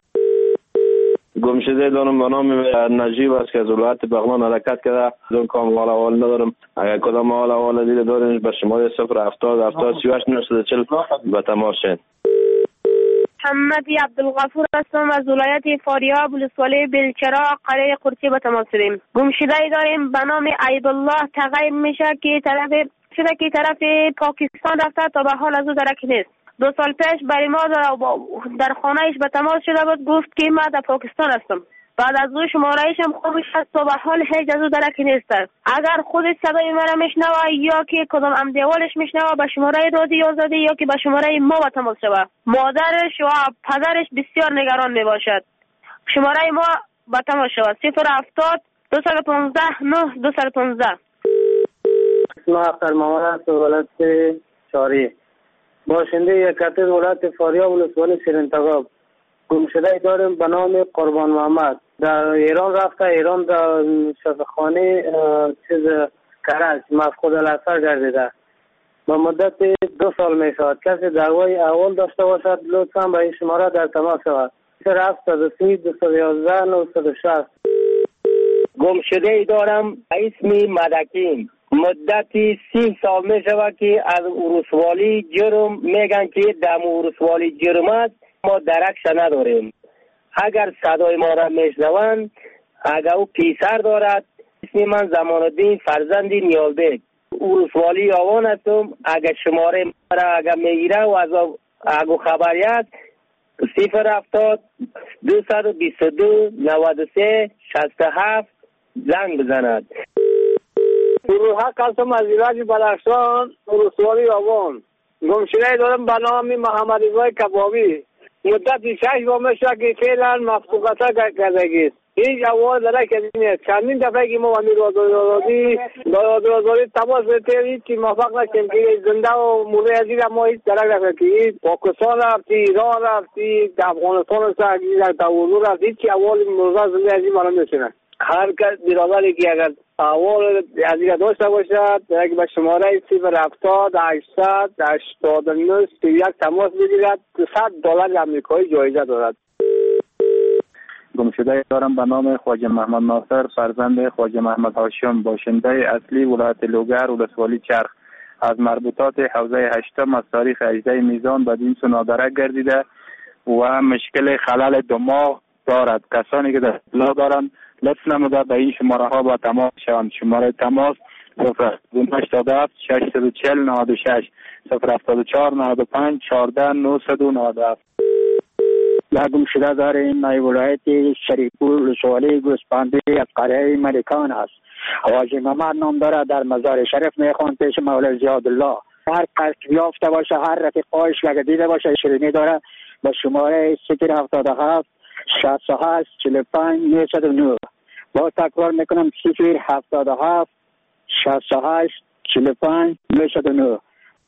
[SPEAKER 6] گمشده دارم به نام نجیب است که از ولایت بغلان حرکت کرده. دون کام حال احوال ندارم. اگر کدام حال احوال دیده دارین به شماره صفر هفتاد هفتاد سی و هشت نهصد و چهل به تماس شید.
[SPEAKER 2] محمدی عبدالغفور هستم از ولایت فاریاب ولسوالی بلچراغ قریه قرچی به تماس شدیم. گمشده داریم به نام عیدالله تغییر میشه که طرف شده که طرف پاکستان رفته تا به حال از او درک نیست. دو سال پیش برای ما در خانهش به تماس شده بود، گفت که من در پاکستان هستم. بعد از او شمارهش هم خوبش هست تا به حال هیچ از او درک نیست. اگر خودش صدای مرا میشنوه یا که کدام امدیوالش میشنوه به شماره رادیو آزادی یا که به شماره ما به تماس شود. مادرش و پدرش بسیار نگران میباشد. شماره ما به تماس شود صفر هفتاد دوصد و پانزده نه دوصد و پانزده.
[SPEAKER 31] اسم اختر محمد است و ولایت چاری، باشنده یک کتر ولایت فاریاب ولسوالی شیرینتگاب. گمشده داریم به نام قربان محمد. در ایران رفته، ایران در شفاخانه چیز کرج مفقود الاثر گردیده. با مدت دو سال می شود. کسی دعوای اول داشته باشد لطفا به این شماره در تماس شود. صفر هفتاد و سی دوصد و یازده نهصد و شصت. گمشده دارم اسم مدکین. مدتی سی سال می شود که از ورسوالی جرم میگن که دم ورسوالی جرم است، ما درکش نداریم. اگر صدای ما را میشنوند، اگر او پیسر دارد، اسم من زمان الدین فرزند نیالبک ورسوالی آوان هستم. اگر شماره ما را اگر میگیره و از اگه خبری است صفر هفتاد دوصد و بیست و دو نود و سه شصت و هفت زنگ بزند. گروه قسم از ایراج بدخشان ورسوالی آوان. گمشده دارم به نام محمد رضا کبابی. مدت شش ماه میشه که فعلا مفقودتا کردگی است. هیچ اول درک نیست. چندین دفعه که ما امیر آزادی رادیو آزادی تماس گرفتیم که موفق نشدیم که زنده و مرده عزیز ما هیچ درک نکردیم. پاکستان رفتی، ایران رفتی، افغانستان رفتی، تاوزو رفتی، هیچ اول مرده زنده عزیز ما نمیشنه. هر کس برادری که اگر اول عزیز داشته باشد یک به شماره صفر هفتاد هشتصد هشتاد و نه سی و یک تماس بگیرد. صد دلار امریکایی جایزه دارد.
[SPEAKER 8] گمشده دارم به نام خواجه محمد ناصر فرزند خواجه محمد هاشم، باشنده اصلی ولایت لوگر ولسوالی چرخ. از مربوطات حوزه هشتم از تاریخ هجده میزان به دین نادرک گردیده و مشکل خلل دماغ دارد. کسانی که در اطلاع دارند لطف نموده به این شماره ها با تماس شوند. شماره تماس صفر هشتاد و هفت ششصد و چهل نود و شش صفر هفتاد و چهار نود و پنج چهارده نهصد و نود و هفت.
[SPEAKER 10] یا گمشده داریم ای ولایت شریفپور ولسوالی گوسپندی از قریه ملکان است. حاجی محمد نام داره، در مزار شریف میخوان پیش مولای زیادالله. هر کس یافته باشه، هر رفیقایش اگه دیده باشه شیرینی داره با شماره صفر هفتاد و هفت شصت و هشت چهل و پنج نهصد و نه. با تکرار میکنم صفر هفتاد و هفت شصت و هشت چهل و پنج نهصد و نه.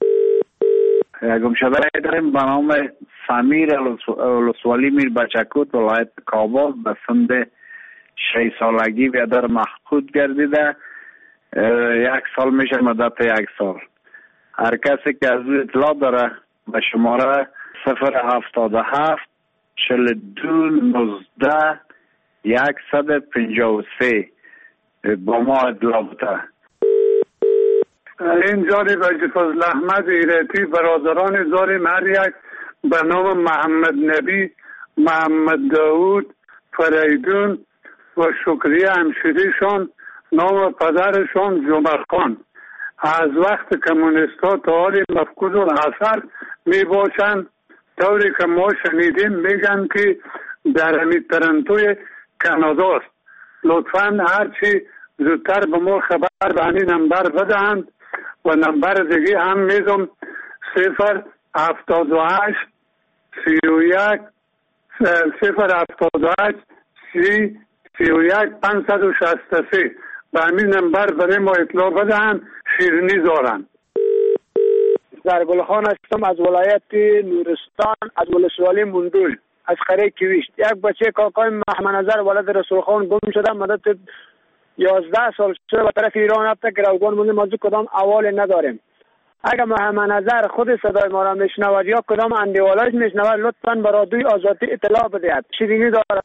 [SPEAKER 8] گمشده داریم به نام سمیر ولسوالی میر بچکوت ولایت کابل. به سن شش سالگی و در مفقود گردیده. یک سال میشه مدت یک سال. هر کسی که از اطلاع داره به شماره صفر هفتاد و هفت چهل و دو نوزده صد و پنجاه و سه با ما اطلاع بده.
[SPEAKER 14] این جاری به فضل احمد ایرتی برادران داریم، هر یک به نام محمد نبی، محمد داود، فریدون و شکریه همشیریشان، نام پدرشان جمعه خان. از وقت کمونیستا تا حال مفقود الاثر می باشند طوری که ما شنیدیم میگن که در همین ترنتوی کاناداست. لطفاً هرچی زودتر به ما خبر به همین نمبر بدهند و نمبر دیگه هم میدم صفر هفتاد و هشت سی و یک صفر هفتاد و هشت سی سی و یک پانصد و شصت و سه. به همین نمبر برای ما اطلاع بدهند، شیرینی دارند.
[SPEAKER 31] زرگل خان هستم از ولایت نورستان از ولسوالی مندول از قریه کویشت. یک بچه کاکای محمد نظر ولد رسول خان گم شده، مدت یازده سال شده به طرف ایران رفته که روگان مونده، ما کدام احوال نداریم. اگر محمد نظر خود صدای ما را میشنود یا کدام اندیوالایش میشنود لطفاً به رادیوی آزادی اطلاع بدهید. شیرینی دارد.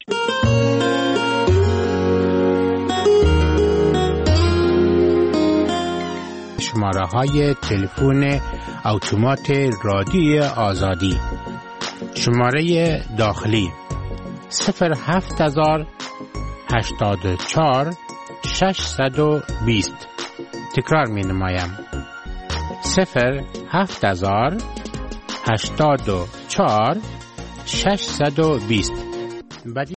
[SPEAKER 27] شماره های تلفن اتومات رادیوی آزادی: شماره داخلی صفر هفت هزار هشتاد و چهار ششصد و بیست. تکرار می نمایم: صفر هفت هزار هشتاد و چهار ششصد و بیست.